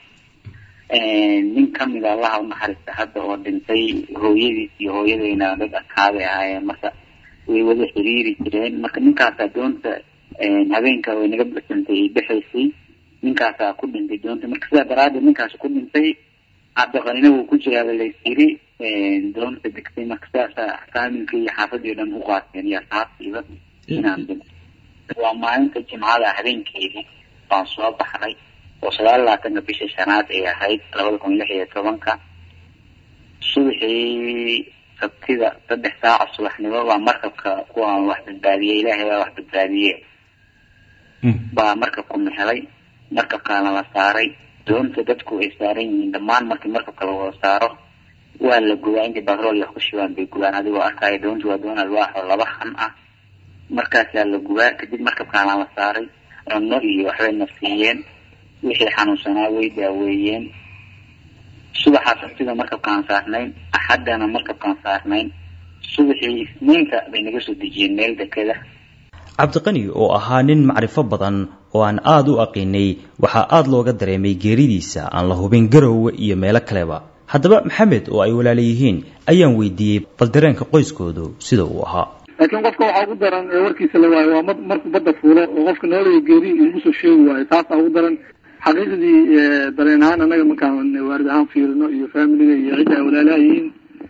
nin ka mid ah Allah u naxariista hadda oo dhintay, hooyadiis iyo hooyadeyna dad akaabe ahaayeen, marka way wada xiriiri jireen. marka ninkaasaa doonta habeenka way naga buuxsantay bixaysay, ninkaasaa ku dhintay doonta. marka sidaa daraaddeed ninkaas ku dhintay, Cabdiqanina wuu ku jiraaba laysiri doonta degtay. marka sidaasaa faamilka iyo xaafadii o dhan u qaateen iyo asxaabtiiba inaan dhinto. waa maalinta jimcada habeenkeedii baan soo baxnay oo sagaal labaatanka bisha shanaad ay ahayd labada kun lix iyo tobanka. subaxii sabtida saddex saaca subaxnimo baa markabka kuwaan wax badbaadiyey, ilaahay baa wax badbaadiyey baa markabku mexelay. markabkaana la saaray doonta dadku ay saaran yihiin dhammaan markii markabka la saaro waa la gubaa intii batrool iyo wax ku shubaan bay gubaan adigoo arkaya doonta waa doon alwaax oo laba han ah markaasaa la gubaa kadib markabkaana la saaray cunno iyo waxbay nafsiiyeen wixii xanuunsanaa way daaweeyeen subaxaas sabtida markabkaan saarnayn axaddana markabkaan saarnayn subaxii isniinta bay naga soo dejiyeen meel dekeda cabdiqani oo ahaa nin macrifo badan oo aan aada u aqiinay waxaa aada looga dareemay geeridiisa aan la hubin garowe iyo meelo kaleba haddaba maxamed oo ay walaala yihiin ayaan weydiiyey bal dareenka qoyskoodu sida uu ahaa laakiin qofka waxaa ugu daran ee warkiisa la waayo waa markuu badda fuulo oo qofka noolaya geeri lagu soo sheegi waayo taasaa ugu daran xaqiiqdii dareen ahaan annaga markaan waarid ahaan fiirino iyo faamiliga iyo cidda ay walaalaha yihiin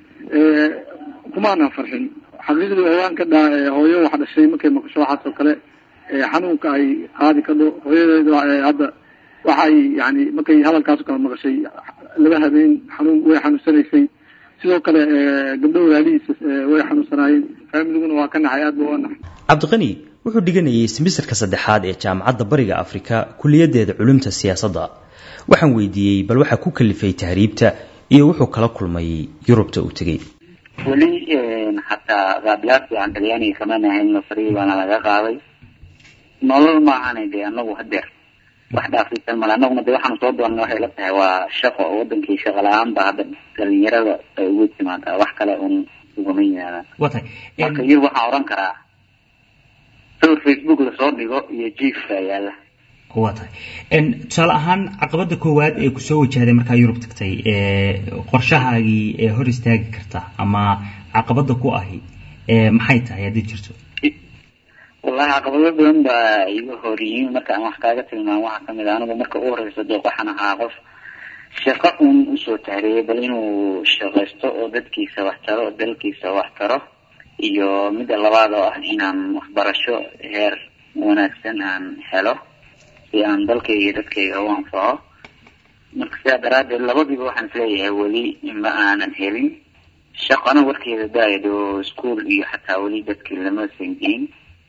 kumaanan farxin xaqiiqdii hooyaanka dha hooyo wax dhashay markay maqasho waxaas oo kale xanuunka ay qaadi kadho hooyadeeda hadda waxay yani markay hadalkaas oo kale maqashay laba habeen xanuun way xanuunsanaysay sidoo kale gabdho walaalihiisa way xanuunsanaayeen faamiliguna waa ka naxay aad ba waa naxay cabdiqani wuxuu dhiganayay simisterka saddexaad ee jaamacadda bariga afrika kulliyadeeda culumta siyaasadda waxaan weydiiyey bal waxaa ku kalifay tahriibta iyo wuxuu kala kulmay yurubta uu tegey weli xataa qaabilaad fiican talyaaniga kama nahayn masrii baana laga qaaday nolol maahanay dee anagu hadeer wax dhaafisan male anaguna dee waxaanu soo doonna waxay la tahay waa shaqo oo wadankii shaqo la-aan ba hadda dhalinyarada ay ugu timaadaa wax kale un ugama yimaadaan marka yurub waxaan oran karaa sawir facebook lasoo dhigo iyo jiifka yaala waa tahay tusaale ahaan caqabada koowaad ee kusoo wajahday markaa yurub tagtay qorshahaagii ee hor istaagi karta ama caqabada ku ahi maxay tahay haddii jirto wallahi caqabado badan baa iga horyihiin marka aan wax kaaga tilmaamo waxaa kamid a anigu marka u horeyso dee waxaan ahaa qof shaqo un usoo tahriyay bal inuu shaqaysto oo dadkiisa wax taro oo dalkiisa wax taro iyo midda labaad oo ah inaan waxbarasho heer wanaagsan aan helo si aan dalkayga iyo dadkayga u anfaco marka sidaa daraaddeed labadiiba waxaan isleeyahay weli ma aanan helin shaqana warkeeda daayado ischool iyo xataa weli dadkii lama sangeyn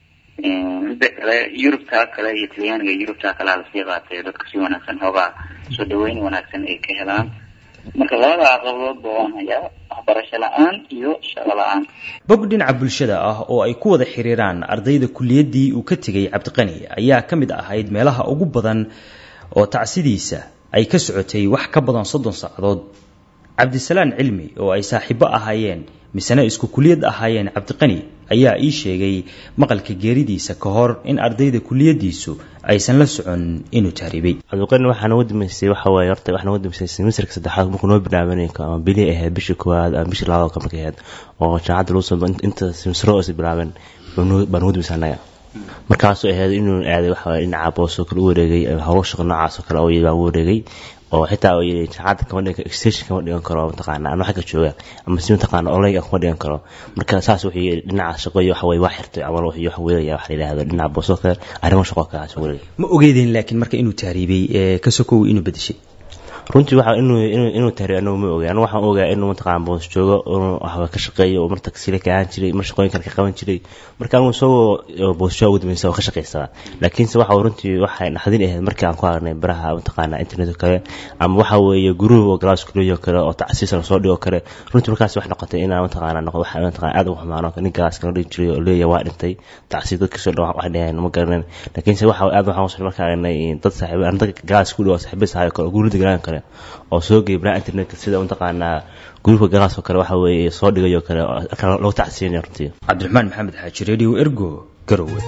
midda kale yurubtaa kale iyo talyaaniga yurubtaa kale halasii qaatay dadka si wanaagsan hoogaa soo dhaweyn wanaagsan ay ka helaan marka labada caqabadoodba waan hayaa waxbarasho la-aan iyo shaqo la-aan bog dhinaca bulshada ah oo ay ku wada xiriiraan ardayda kuliyaddii uu ka tegay cabdiqani ayaa ka mid ahayd meelaha ugu badan oo tacsidiisa ay ka socotay wax ka badan soddon saacadood cabdisalaan cilmi oo ay saaxiibo ahaayeen misena isku kuliyad ahaayeen cabdiqani ayaa ii sheegay maqalka geeridiisa ka hor in ardayda kuliyadiisu aysan la socon inuu tahriibay cabdiqani waxaan ugu dambeysay waxa waaye horta waxaan ugu dambeysay semesterka saddexaad markuu noo bilaabanayo ama bili ahayd bishii koowaad ama bishii labaad ka markay ahayd oo jaamacadda lagu soo inta semestero oo bilaaban baan ugu dambeysay anaga markaasoo ahayd inuu aaday waxa waaye dhinaca boosoo kale u wareegay howlo shaqo noocaas oo kale oo iyada u wareegay oo xitaa oo jaamacadda kama dhigan extension kama dhigan karo mataqaanaa ama xagga jooga ama si mataqaanaa online kama dhigan karo marka saas wixii dhinaca shaqo iyo waxa way wax xirtay ama wax wax weelaya wax la yiraahdo dhinaca boosoo kale arrimo shaqo ka soo wareegay ma ogeydeen laakiin marka inuu tahriibay ka sokow inuu bedeshay runtii waxa inuu inuu inuu tahriibay anuu ma ogaa anuu waxaan ogaa inuu mataqaanaa boos joogo oo wax ka shaqeeyo oo marta sila ka aan jiray mar shaqooyin kale ka qaban jiray marka uu soo boos joogo dibinsa ka shaqeystaa laakiin se waxa runtii waxa naxdin ahayd markii aan ku aragnay baraha mataqaanaa internet kale ama waxa weeye group oo glass kuliyo kale oo tacsiis soo dhigo kale runtii markaas wax noqotay inaan mataqaanaa noqdo waxa mataqaanaa aad u xumaano nin glass ka dhigi jiray oo leeyahay waa dhintay tacsiis dadka soo dhawaaq wax dhaheen ma garanay laakiin se waxa aad waxaan soo markaa inay dad saaxiib aan dad glass kuliyo saaxiibis ahay kale guriga galaan kale oo soo geebna internet sida mataqaanaa gruupka galaas oo kale waxa weeye soo dhigayo kale loo tacsiinayo runtii cabdiraxmaan maxamed xaaji radio ergo garowe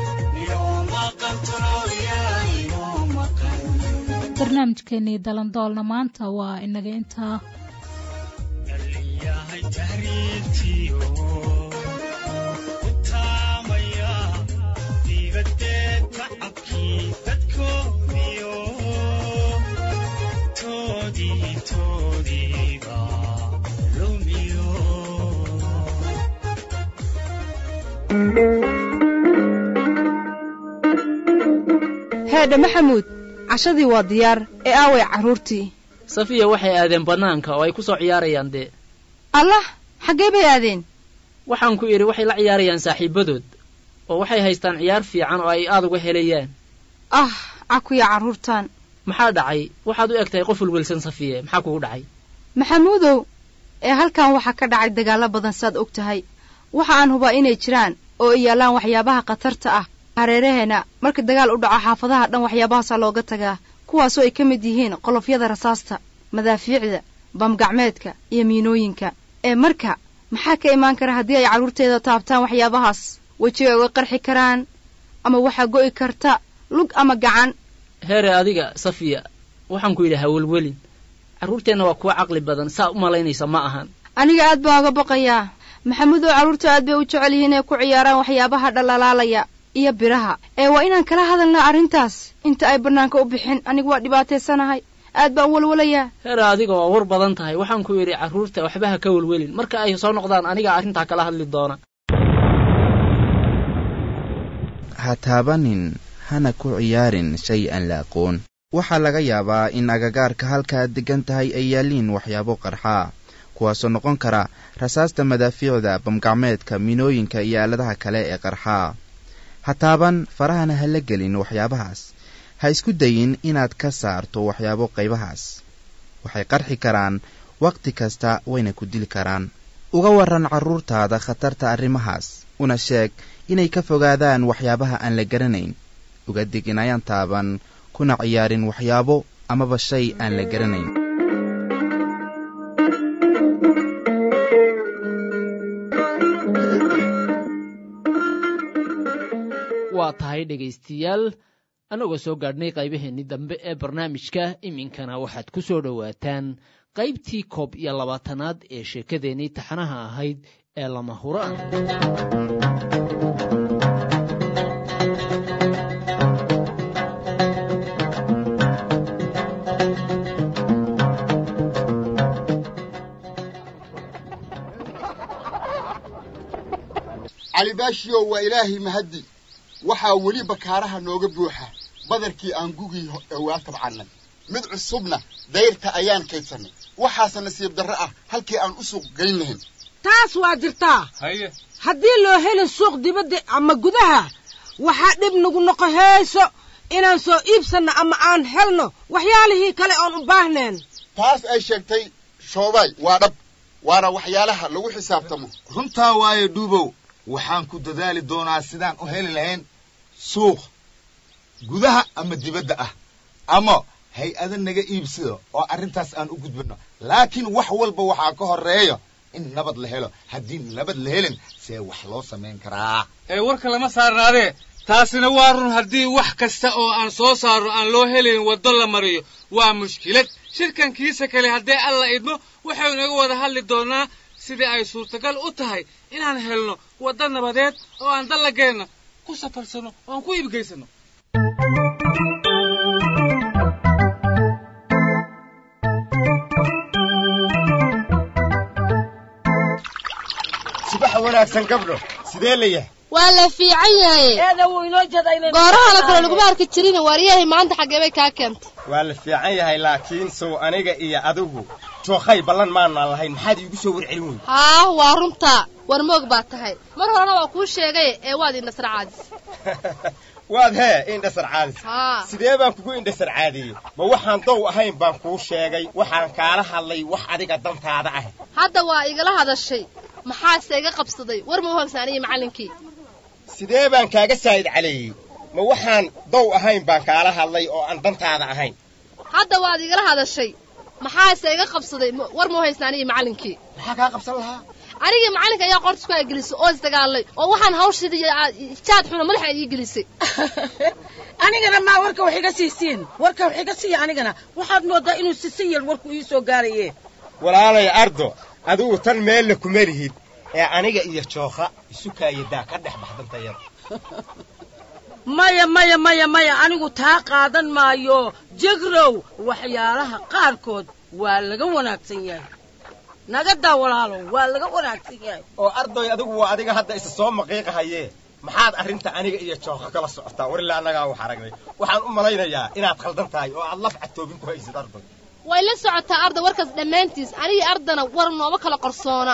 barnaamijkeenii dalandoolna maanta waa inaga intaa heedhe maxamuud cashadii waa diyaar ee aaway carruurtii safiya waxay aadeen bannaanka oo ay ku soo ciyaarayaan dee allah xaggee bay aadeen waxaan ku idhi waxay la ciyaarayaan saaxiibbadood oo waxay haystaan ciyaar fiican oo ay aad uga helayaan ah cakuya carruurtaan maxaa dhacay waxaad u egtahay qof walwalsan safiye maxaa kugu dhacay maxamuudow ee halkan waxaa ka dhacay dagaalo badan saad og tahay waxa aan hubaa inay jiraan oo ay yaalaan waxyaabaha khatarta ah hareeraheena marka dagaal u dhaco xaafadaha dhan waxyaabahaasaa looga tagaa kuwaasoo ay ka mid yihiin qolofyada rasaasta madaafiicda bamgacmeedka iyo miinooyinka ee marka maxaa ka imaan kara haddii ay carruurteeda taabtaan waxyaabahaas wejiga uga qarxi karaan ama waxaa go'i karta lug ama gacan heere adiga safiya waxaan ku yidhi hawlwelin carruurteenna waa kuwa caqli badan saa u malaynaysa ma ahan aniga aad baa uga baqayaa maxamuud oo carruurta aad bay u jecel yihiin inay ku ciyaaraan waxyaabaha dhalaalaalaya iyo biraha ee waa inaan kala hadalnaa arrintaas inta ay bannaanka u bixin anigu waa dhibaataysanahay aad baan walwalayaa heere adiga waa war badan tahay waxaan ku yidhi carruurta waxba ha ka welwelin marka ay soo noqdaan aniga arrintaa kala hadli doona ha taabanin hana ku ciyaarin shay aan la aqoon waxaa laga yaabaa in agagaarka halkaad deggan tahay ay yaalliin waxyaabo qarxaa kuwaasoo noqon kara rasaasta madaafiicda bamgacmeedka minooyinka iyo aaladaha kale ee qarxaa ha taaban farahana ha la gelin waxyaabahaas ha isku dayin inaad ka saarto waxyaabo qaybahaas waxay qarxi karaan wakhti kasta wayna ku dili karaan uga warran carruurtaada khatarta arrimahaas una sheeg inay ka fogaadaan waxyaabaha aan la garanayn uga dig inayaan taaban kuna ciyaarin waxyaabo amaba shay aan la garanayn waa tahay dhegaystayaal annagoo soo gaadhnay qaybaheennii dambe ee barnaamijka iminkana waxaad ku soo dhowaataan qaybtii koob iyo labaatanaad ee sheekadeennii taxanaha ahayd ee lama huraan calibaashiyo waa ilaahay mahaddi waxaa weli bakaaraha nooga buuxa badarkii aan gugii waa tabcannay mid cusubna dayrta ayaan kaydsanay waxaase nasiib darro ah halkii aan u suuq geyn lahayn taas waa jirtaa haddii loo heli suuq dibadda ama gudaha waxaa dhib nagu noqohayso inaan soo iibsanno ama aan helno waxyaalihii kale oon u baahnayn taas ay sheegtay shoobay waa dhab waana waxyaalaha lagu xisaabtamo runtaa waayo dhuubow waxaan ku dadaali doonaa sidaan u heli lahayn suuq gudaha ama dibadda ah ama hay-ada naga iibsado oo arrintaas aan u gudbino laakiin wax walba waxaa ka horreeyo in nabad la helo haddii nabad la helin see wax loo samayn karaa ee warka lama saarnaadee taasina waa run haddii wax kasta oo aan soo saarno aan loo helayn waddo la mariyo waa mushkilad shirkankiisa kale haddee alla idmo waxaynu naga wada hadli doonaa sidii ay suurtagal u tahay inaan helno waddo nabadeed oo aan dallageenna ku safarsano oo aan ku iibgaysano subax wanaagsan gabdho sidee la yahay waa la fiican yahay eeda wuu inoo jeedaynay gooraha kale lagu arki jirin wariyahay maanta xagee bay ka keentay waa la fiican yahay laakiin soo aniga iyo adigu jookhay ballan maana lahayn maxaad iigu soo warcelin weyn haa waa runta war moog baa tahay mar horena waa kuu sheegay ee waad indhasar caadis waad hee indhasar caadis sidee baan kugu indhasar caadiyey ma waxaan dow ahayn baan kuu sheegay waxaan kaala hadlay wax adiga dantaada ah hadda waa igala hadashay maxaase iga qabsaday war ma u hogsaaniye macallinkii sidee baan kaaga saa'id caleeyey ma waxaan dow ahayn baan kaala hadlay oo aan dantaada ahayn hadda waad igala hadashay maxaase iga qabsaday war ma u haysaaniye macallinkii maxaa kaa qabsan lahaa anigii macallinka ayaa qorta isku gelisay oo isdagaalay oo waxaan hawshidii jaad xuna madaxa ii gelisay anigana maa warka wax iga siisiin warka wax iga siiya anigana waxaad moodaa inuu sisin yar warku ii soo gaaraye walaalay ardo adigu tan meelna kuma lihid ee aniga iyo jookha isu kaayadaa ka dhex baxdantayada maya maya maya maya anigu taa qaadan maayo jegrow waxyaalaha qaarkood waa laga wanaagsan yahay naga daa walaalo waa laga wanaagsan yahay oo ardoy adigu waa adiga hadda isa soo maqiiqahaye maxaad arrinta aniga iyo jookha kala socotaa war ilaa annagaa wax aragnay waxaan u malaynayaa inaad khaldan tahay oo aad laf catoobin ku haysid ardoy way la socotaa arda warkaas dhammaantiis anigii ardana war nooma kala qarsoona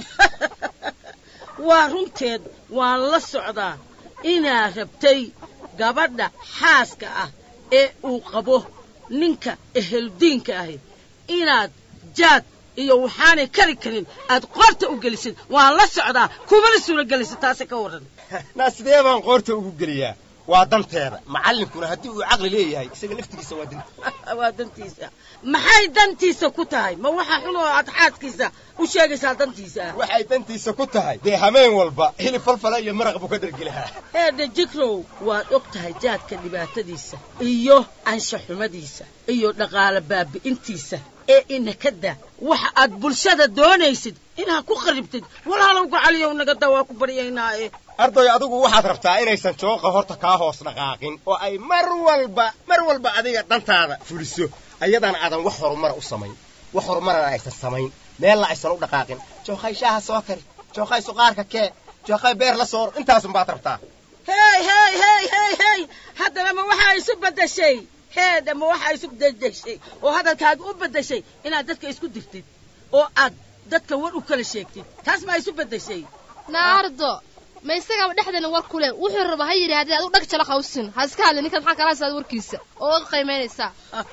waa runteed waan la socdaa inaad rabtay gabadha xaaska ah ee uu qabo ninka eheldiinka ahi inaad jaad iyo waxaanay kari karin aad qoorta u gelisid waan la socdaa kumana suura gelisid taasi ka waran naa sidee baan qoorta ugu geliyaa waa danteeda macallinkuna haddii uu caqli leeyahay isaga laftigiisa waa dantiisa waa dantiisa maxay dantiisa ku tahay ma waxa xun oo aad xaaskiisa u sheegaysaa dantiisa waxay dantiisa ku tahay dee hameen walba hilib falfala iyo maraq buu ka dhargi lahaa eedha jikrow waad og tahay jaadka dhibaatadiisa iyo anshaxumadiisa iyo dhaqaale baabi'intiisa ee inakada waxa aad bulshada doonaysid inaad ku qaribtid walaalow gacaliyow naga dawaa ku baryaynaaye arday adigu waxaad rabtaa inaysan jooqa horta kaa hoos dhaqaaqin oo ay mar walba mar walba adiga dantaada fuliso ayadana aadan wax horumar u samayn wax horumarana aysan samayn meelna aysan u dhaqaaqin jooqay shaaha soo kari jooqay suqaarka kee jooqay beer la soor intaasun baad rabtaa hey hey hey hey hey haddana ma waxaa isu beddeshay heedha ma waxaa isu bedeshay oo hadalkaaga u beddeshay inaad dadka isku dirtid oo aad dadka war u kala sheegtid taas ma isu beddeshay naardo ma isagaba dhexdeena war kule wuxuu rabaa ha yidhi haddii adigu dhag jala qawsin ha iska hadli ninkan maxaa kala haysaa warkiisa oo uga qiimaynaysaa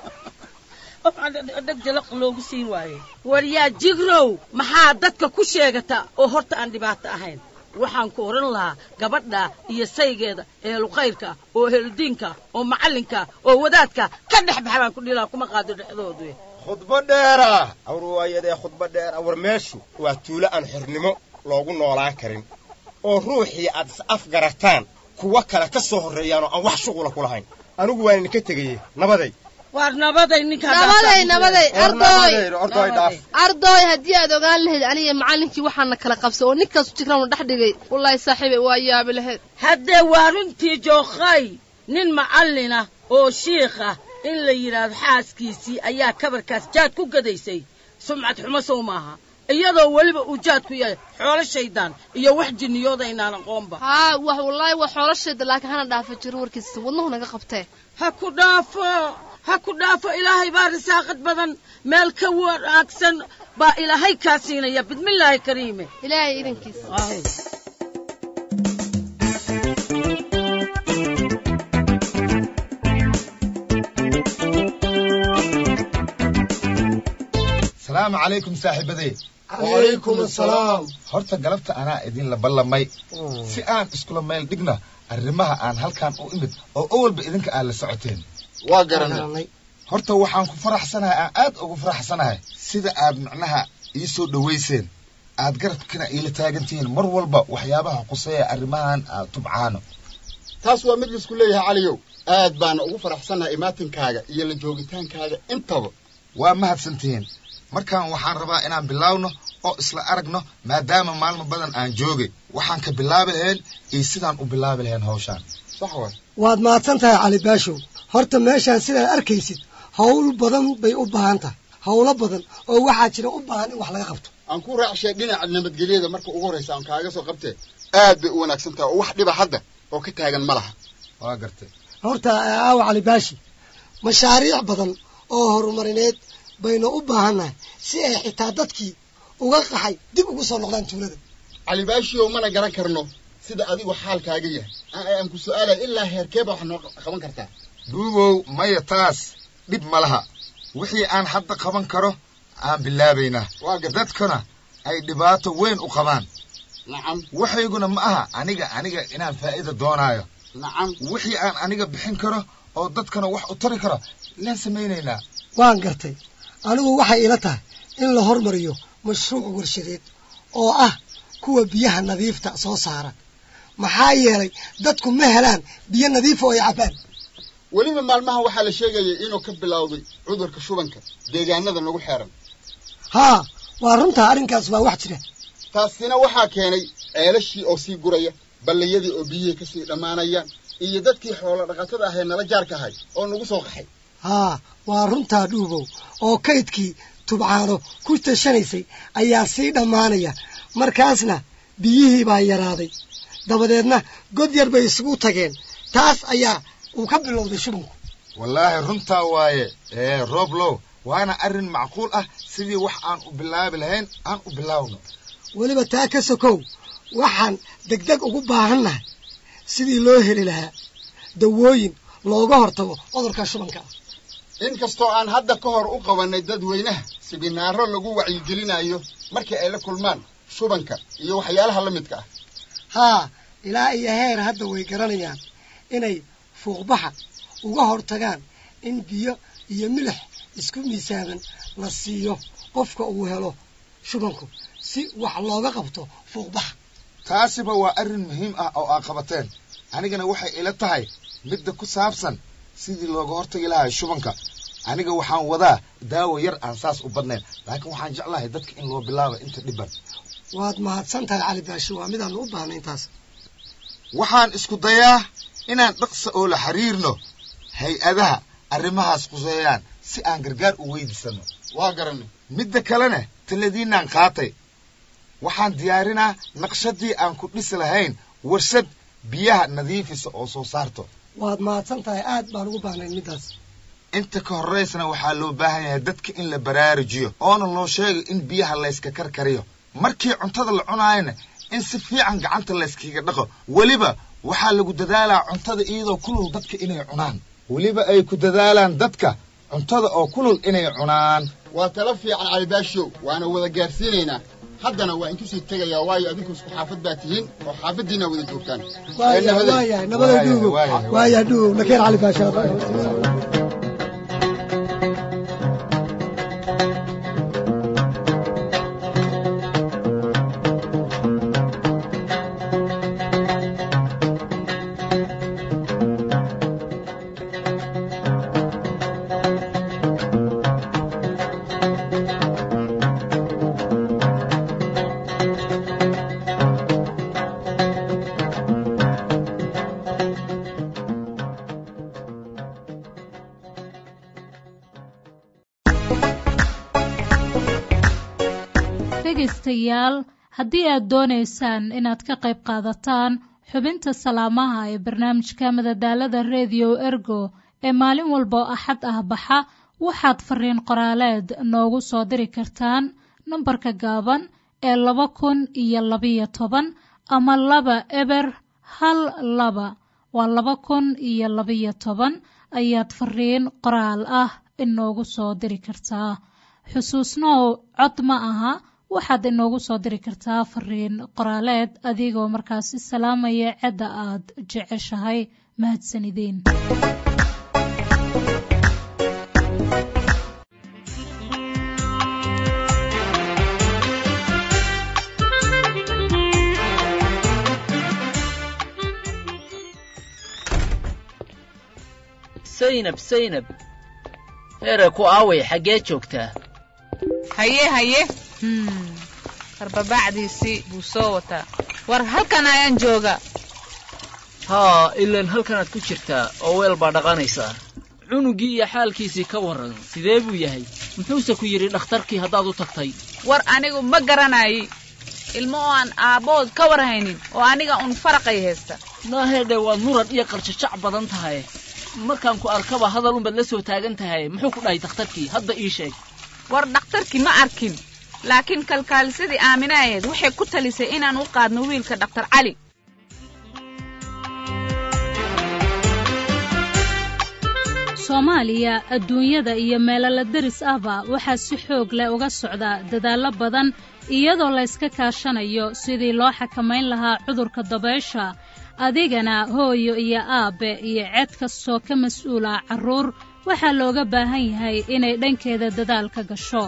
dhag jalaq loogu siin waaye war yaa jigrow maxaa dadka ku sheegata oo horta aan dhibaato ahayn waxaan ku oran lahaa gabadha iyo saygeeda ehelukhayrka oo eheldiinka oo macallinka oo wadaadka ka dhex baxa baan ku dhilaa kuma qaado dhexdoodu khudba dheera awr waayadee khudba dheera war meeshu waa tuulo aan xornimo loogu noolaan karin oo ruuxii aad is afgarataan kuwa kale ka soo horreeyaan oo aan wax shuqula ku lahayn anigu waan idinka tegayey nabaday waar nabaday ninkaa nabaday nabaday ardoy ardoy haddii aad ogaan lahayd aniga macallinkii waxaana kala qabsay oo ninkaasu jigraanu dhex dhigay wallaahi saaxiibay waa yaabi lahayd haddee waa runtii jookhay nin macallina oo shiikh ah in la yidhaahdo xaaskiisii ayaa kabarkaas jaad ku gadaysay sumcad xumo sow maaha iyadoo weliba uu jaad ku yahay xoolo shaydaan iyo wax jinniyooda inaan aqoonba haa wax wallaahi waa xoolo shayda laakiin hana dhaafa jiro warkiisa wadnuhu naga qabtee ha ku dhaafo ha ku dhaafo ilaahay baa risaaqad badan meel ka wanaagsan baa ilaahay kaa siinaya bismillaahi kariime ilaahay idinkiisa السلام عليكم صاحبتي عليكم السلام horta galabta anaa idin la ballamay si aan iskula meel dhigna arrimaha aan halkan u imid oo awalba idinka aan la socoteen waa garanay horta waxaan ku faraxsanahay aan aad ugu faraxsanahay sida aad macnaha ii soo dhaweyseen aad garabkina iila taagantihiin mar walba waxyaabaha quseeya arrimahan aad tubcaano taas waa mid isku leeyahay caliyow aad baan ugu faraxsanahay imaatinkaaga iyo la joogitaankaaga intaba waa mahadsantihiin markaan waxaan rabaa inaan bilaawno oo isla aragno maadaama maalmo badan aan joogay waxaan ka bilaabi lahayn iyo sidaan u bilaabi lahayn hawshaan sax waay waad mahadsan tahay cali baashow horta meeshaan sidaad arkaysid hawl badan bay u baahan tahay hawlo badan oo waxaa jira u baahan in wax laga qabto aan ku raacshay dhinaca nabadgelyada marka ugu horraysa aan kaaga soo qabtee aad bay u wanaagsan tahay oo wax dhiba hadda oo ka taagan ma laha waa gartay horta aawa cali baashi mashaariic badan oo horumarineed baynu u baahannahay si ay xitaa dadkii uga qaxay dib ugu soo noqdaan tuulada cali baashiyow mana garan karno sida adigu xaalkaaga yahay aan ku su'aalay ilaa heerkeeba wax noo qaban kartaa duubow maya taas dhib ma laha wixii aan hadda qaban karo aan bilaabaynaa dadkuna ay dhibaato weyn u qabaan nacam waxayguna ma aha aniga aniga inaan faa'iido doonaayo nacam wixii aan aniga bixin karo oo dadkana wax u tari karo laan samaynaynaa waan gartay anigu waxay ila tahay in la hormariyo mashruuc warshadeed oo ah kuwa biyaha nadiifta soo saara maxaa yeelay dadku ma helaan biyo nadiif oo ay cabbaan weliba maalmahan waxaa la sheegayay inuu ka bilowday cudurka shubanka deegaanada nagu xeeran haa waa runtaa arrinkaas waa wax jira taasina waxaa keenay ceelashii oo sii guraya ballayadii oo biyihii ka sii dhammaanayaan iyo dadkii xoolo dhaqatada ahee nala jaarka ahay oo nagu soo qaxay haa waa runtaa dhuubow oo kaydkii tubcaano ku tashanaysay ayaa sii dhammaanaya markaasna biyihii baa yaraaday dabadeedna god yar bay isugu tageen taas ayaa uu ka bilowday shubanku wallaahi runtaa waaye ee rooblow waana arrin macquul ah sidii wax aan u bilaabi lahayn aan u bilaawno weliba taa ka sokow waxaan degdeg ugu baahannahay sidii loo heli lahaa dawooyin looga hortago cudurka shubanka ah inkastoo aan hadda ka hor u qabanay dadweynaha sibinaaro lagu wacyigelinayo markii ay la kulmaan shubanka iyo waxyaalaha la midka ah haa ilaa iyo heer hadda way garanayaan inay fuuqbaxa uga hortagaan in biyo iyo milix isku miisaaman la siiyo qofka uu helo shubanku si wax looga qabto fuuqbaxa taasiba waa arrin muhiim ah oo aad qabateen anigana waxay ila tahay midda ku saabsan sidii looga hortagi lahaa shubanka aniga waxaan wadaa daawo yar aan saas u badnayn laakiin waxaan jeclahay dadka in loo bilaabo inta dhiban waad mahadsan tahay cali baashi waa midaan u baahnayn taas waxaan isku dayaa inaan dhaqso oo la xiriirno hay-adaha arrimahaas quseeyaan si aan gargaar u weydiisano waa garanay midda kalena taladiinaan qaatay waxaan diyaarinaa naqshadii aan ku dhisi lahayn warshad biyaha nadiifisa oo soo saarto waad mahadsan tahay aad baan ugu baahnayn middaas inta ka horraysana waxaa loo baahan yahay dadka in la baraarujiyo oona loo sheego in biyaha layska karkariyo markii cuntada la cunaayana in si fiican gacanta layskaga dhaqo weliba waxaa lagu dadaalaa cuntada iyadoo kulul dadka inay cunaan weliba ay ku dadaalaan dadka cuntada oo kulul inay cunaan waa tala fiican calibaashow waana wada gaarsiinaynaa haddana waa inku sii tegayaa waayo adinku isku xaafad baa tihiin oo xaafaddiina wada joogtaan waayahay nabada dhuugo waayahay dhuugo nakeen cali baasha dhegaystayaal haddii aad doonaysaan inaad ka qayb qaadataan xubinta salaamaha ee barnaamijka madadaalada redio ergo ee maalin walba axad ah baxa waxaad fariin qoraaleed noogu soo diri kartaan nambarka gaaban ee laba kun iyo labiyo toban ama laba eber hal laba waa laba kun iyo labiyo toban ayaad fariin qoraal ah inoogu soo diri kartaa xusuusnow cod ma aha waxaad inoogu soo diri kartaa fariin qoraaleed adigoo markaasi salaamaya cidda aad jeceshahay mahadsanideen saynab saynab heere ku aaway xaggee joogtaa haye haye karbabacdiisii buu soo wataa war halkan ayaan jooga haa ilaan halkanaad ku jirtaa oo weel baa dhaqanaysaa cunugii iyo xaalkiisii ka warran sidee buu yahay muxuuse ku yidhi dhakhtarkii haddaad u tagtay war anigu ma garanayi ilmo oo aan aabbood ka war haynin oo aniga un faraqay haysta naahedhe waad muran iyo qarjajac badan tahay markaan ku arkaba hadal unbaad la soo taagan tahay muxuu ku dhahay dhakhtarkii hadda ii sheeg war dhakhtarkii ma arkin laakiin kalkaalisadii aaminaayeed waxay ku talisay inaan u qaadno wiilka dhakhtar cali soomaaliya adduunyada iyo meelala deris ahba waxaa si xoog leh uga socda dadaallo badan iyadoo layska kaashanayo sidii loo xakamayn lahaa cudurka dabaysha adigana hooyo iyo aabbe iyo cid kastoo ka mas-uula carruur waxaa looga baahan yahay inay dhankeeda dadaal ka gasho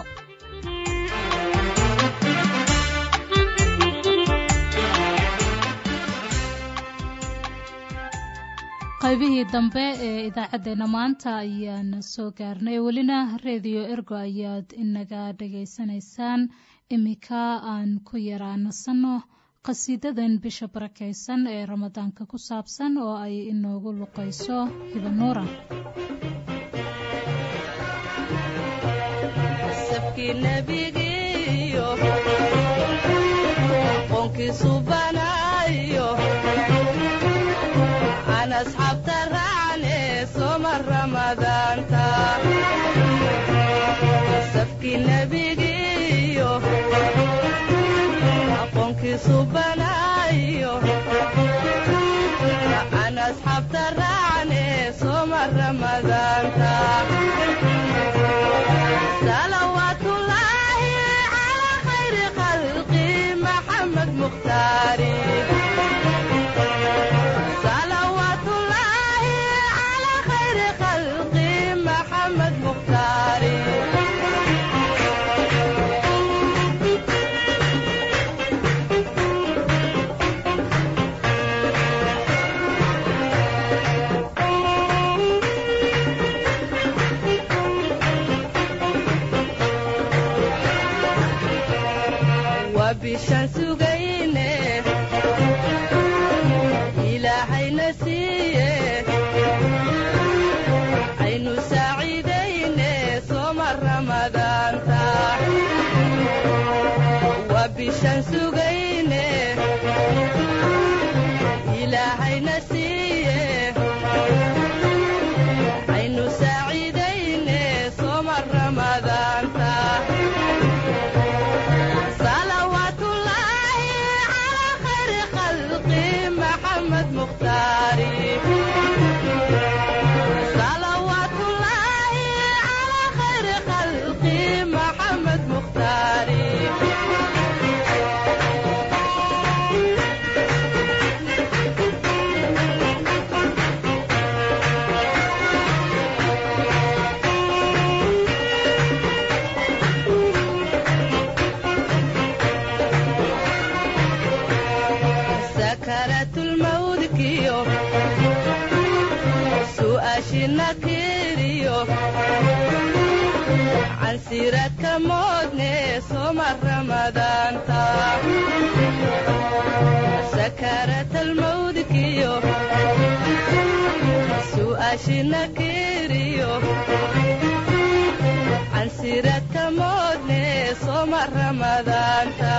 qaybihii dambe ee idaacaddeenna maanta ayaan soo gaarnay welina redio ergo ayaad inaga dhegaysanaysaan iminka aan ku yaraanasanno qasiidadan bisha barakaysan ee ramadaanka ku saabsan oo ay inoogu luqayso hibanuura asxaabta raacne soma ramadaanta safkii nebigiiyo aqoonkiisu banaayo aan asxaabta raacne soma ramadaanta مختاري صلوات الله على خير خلقي محمد مختاري سكرت الموت كيو سؤاشنا كيريو عن سيرك مودني سمر رمضان تا سكرت الموت كيو سؤاشنا كيريو عن سيرك مودني سمر رمضان تا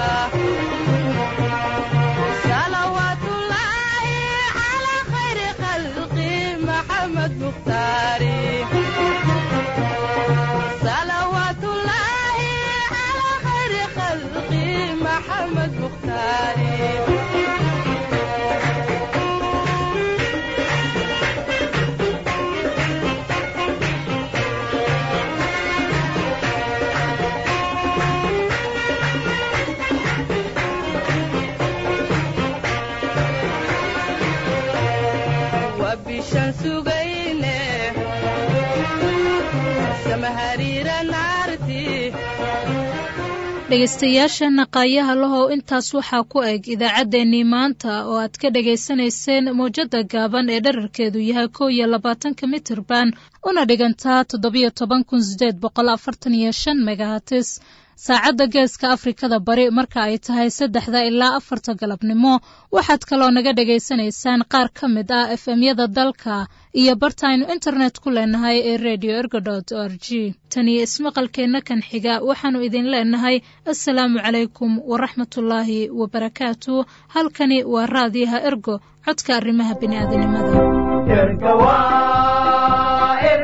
صلوات الله على خير خلقي محمد مختاري صلوات الله على خير خلقي محمد مختاري وبشان سوغينه سمهريرا نارتي dhegaystayaasha qaayaha lahow intaas waxaa ku eg idaacaddeenii maanta oo aad ka dhegaysanayseen mowjadda gaaban ee dherarkeedu yahay kow iyo labaatanka mitirban una dhigantaa toddobiyo toban kun sideed boqol afartan iyo shan megahatis saacadda geeska afrikada bari marka ay tahay saddexda ilaa afarta galabnimo waxaad kaloo naga dhegaysanaysaan qaar ka mid ah f m-yada dalka iyo bartaynu internet ku leenahay ee radio ergo dot o r g tan iyo ismaqalkeenna kan xiga waxaannu idin leenahay assalaamu calaykum waraxmatullaahi wabarakaatu halkani waa raadiyaha ergo codka arrimaha bini'aadanimada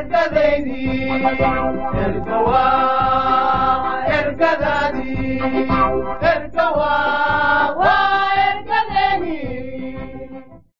ergadaydi ergawa ergadadi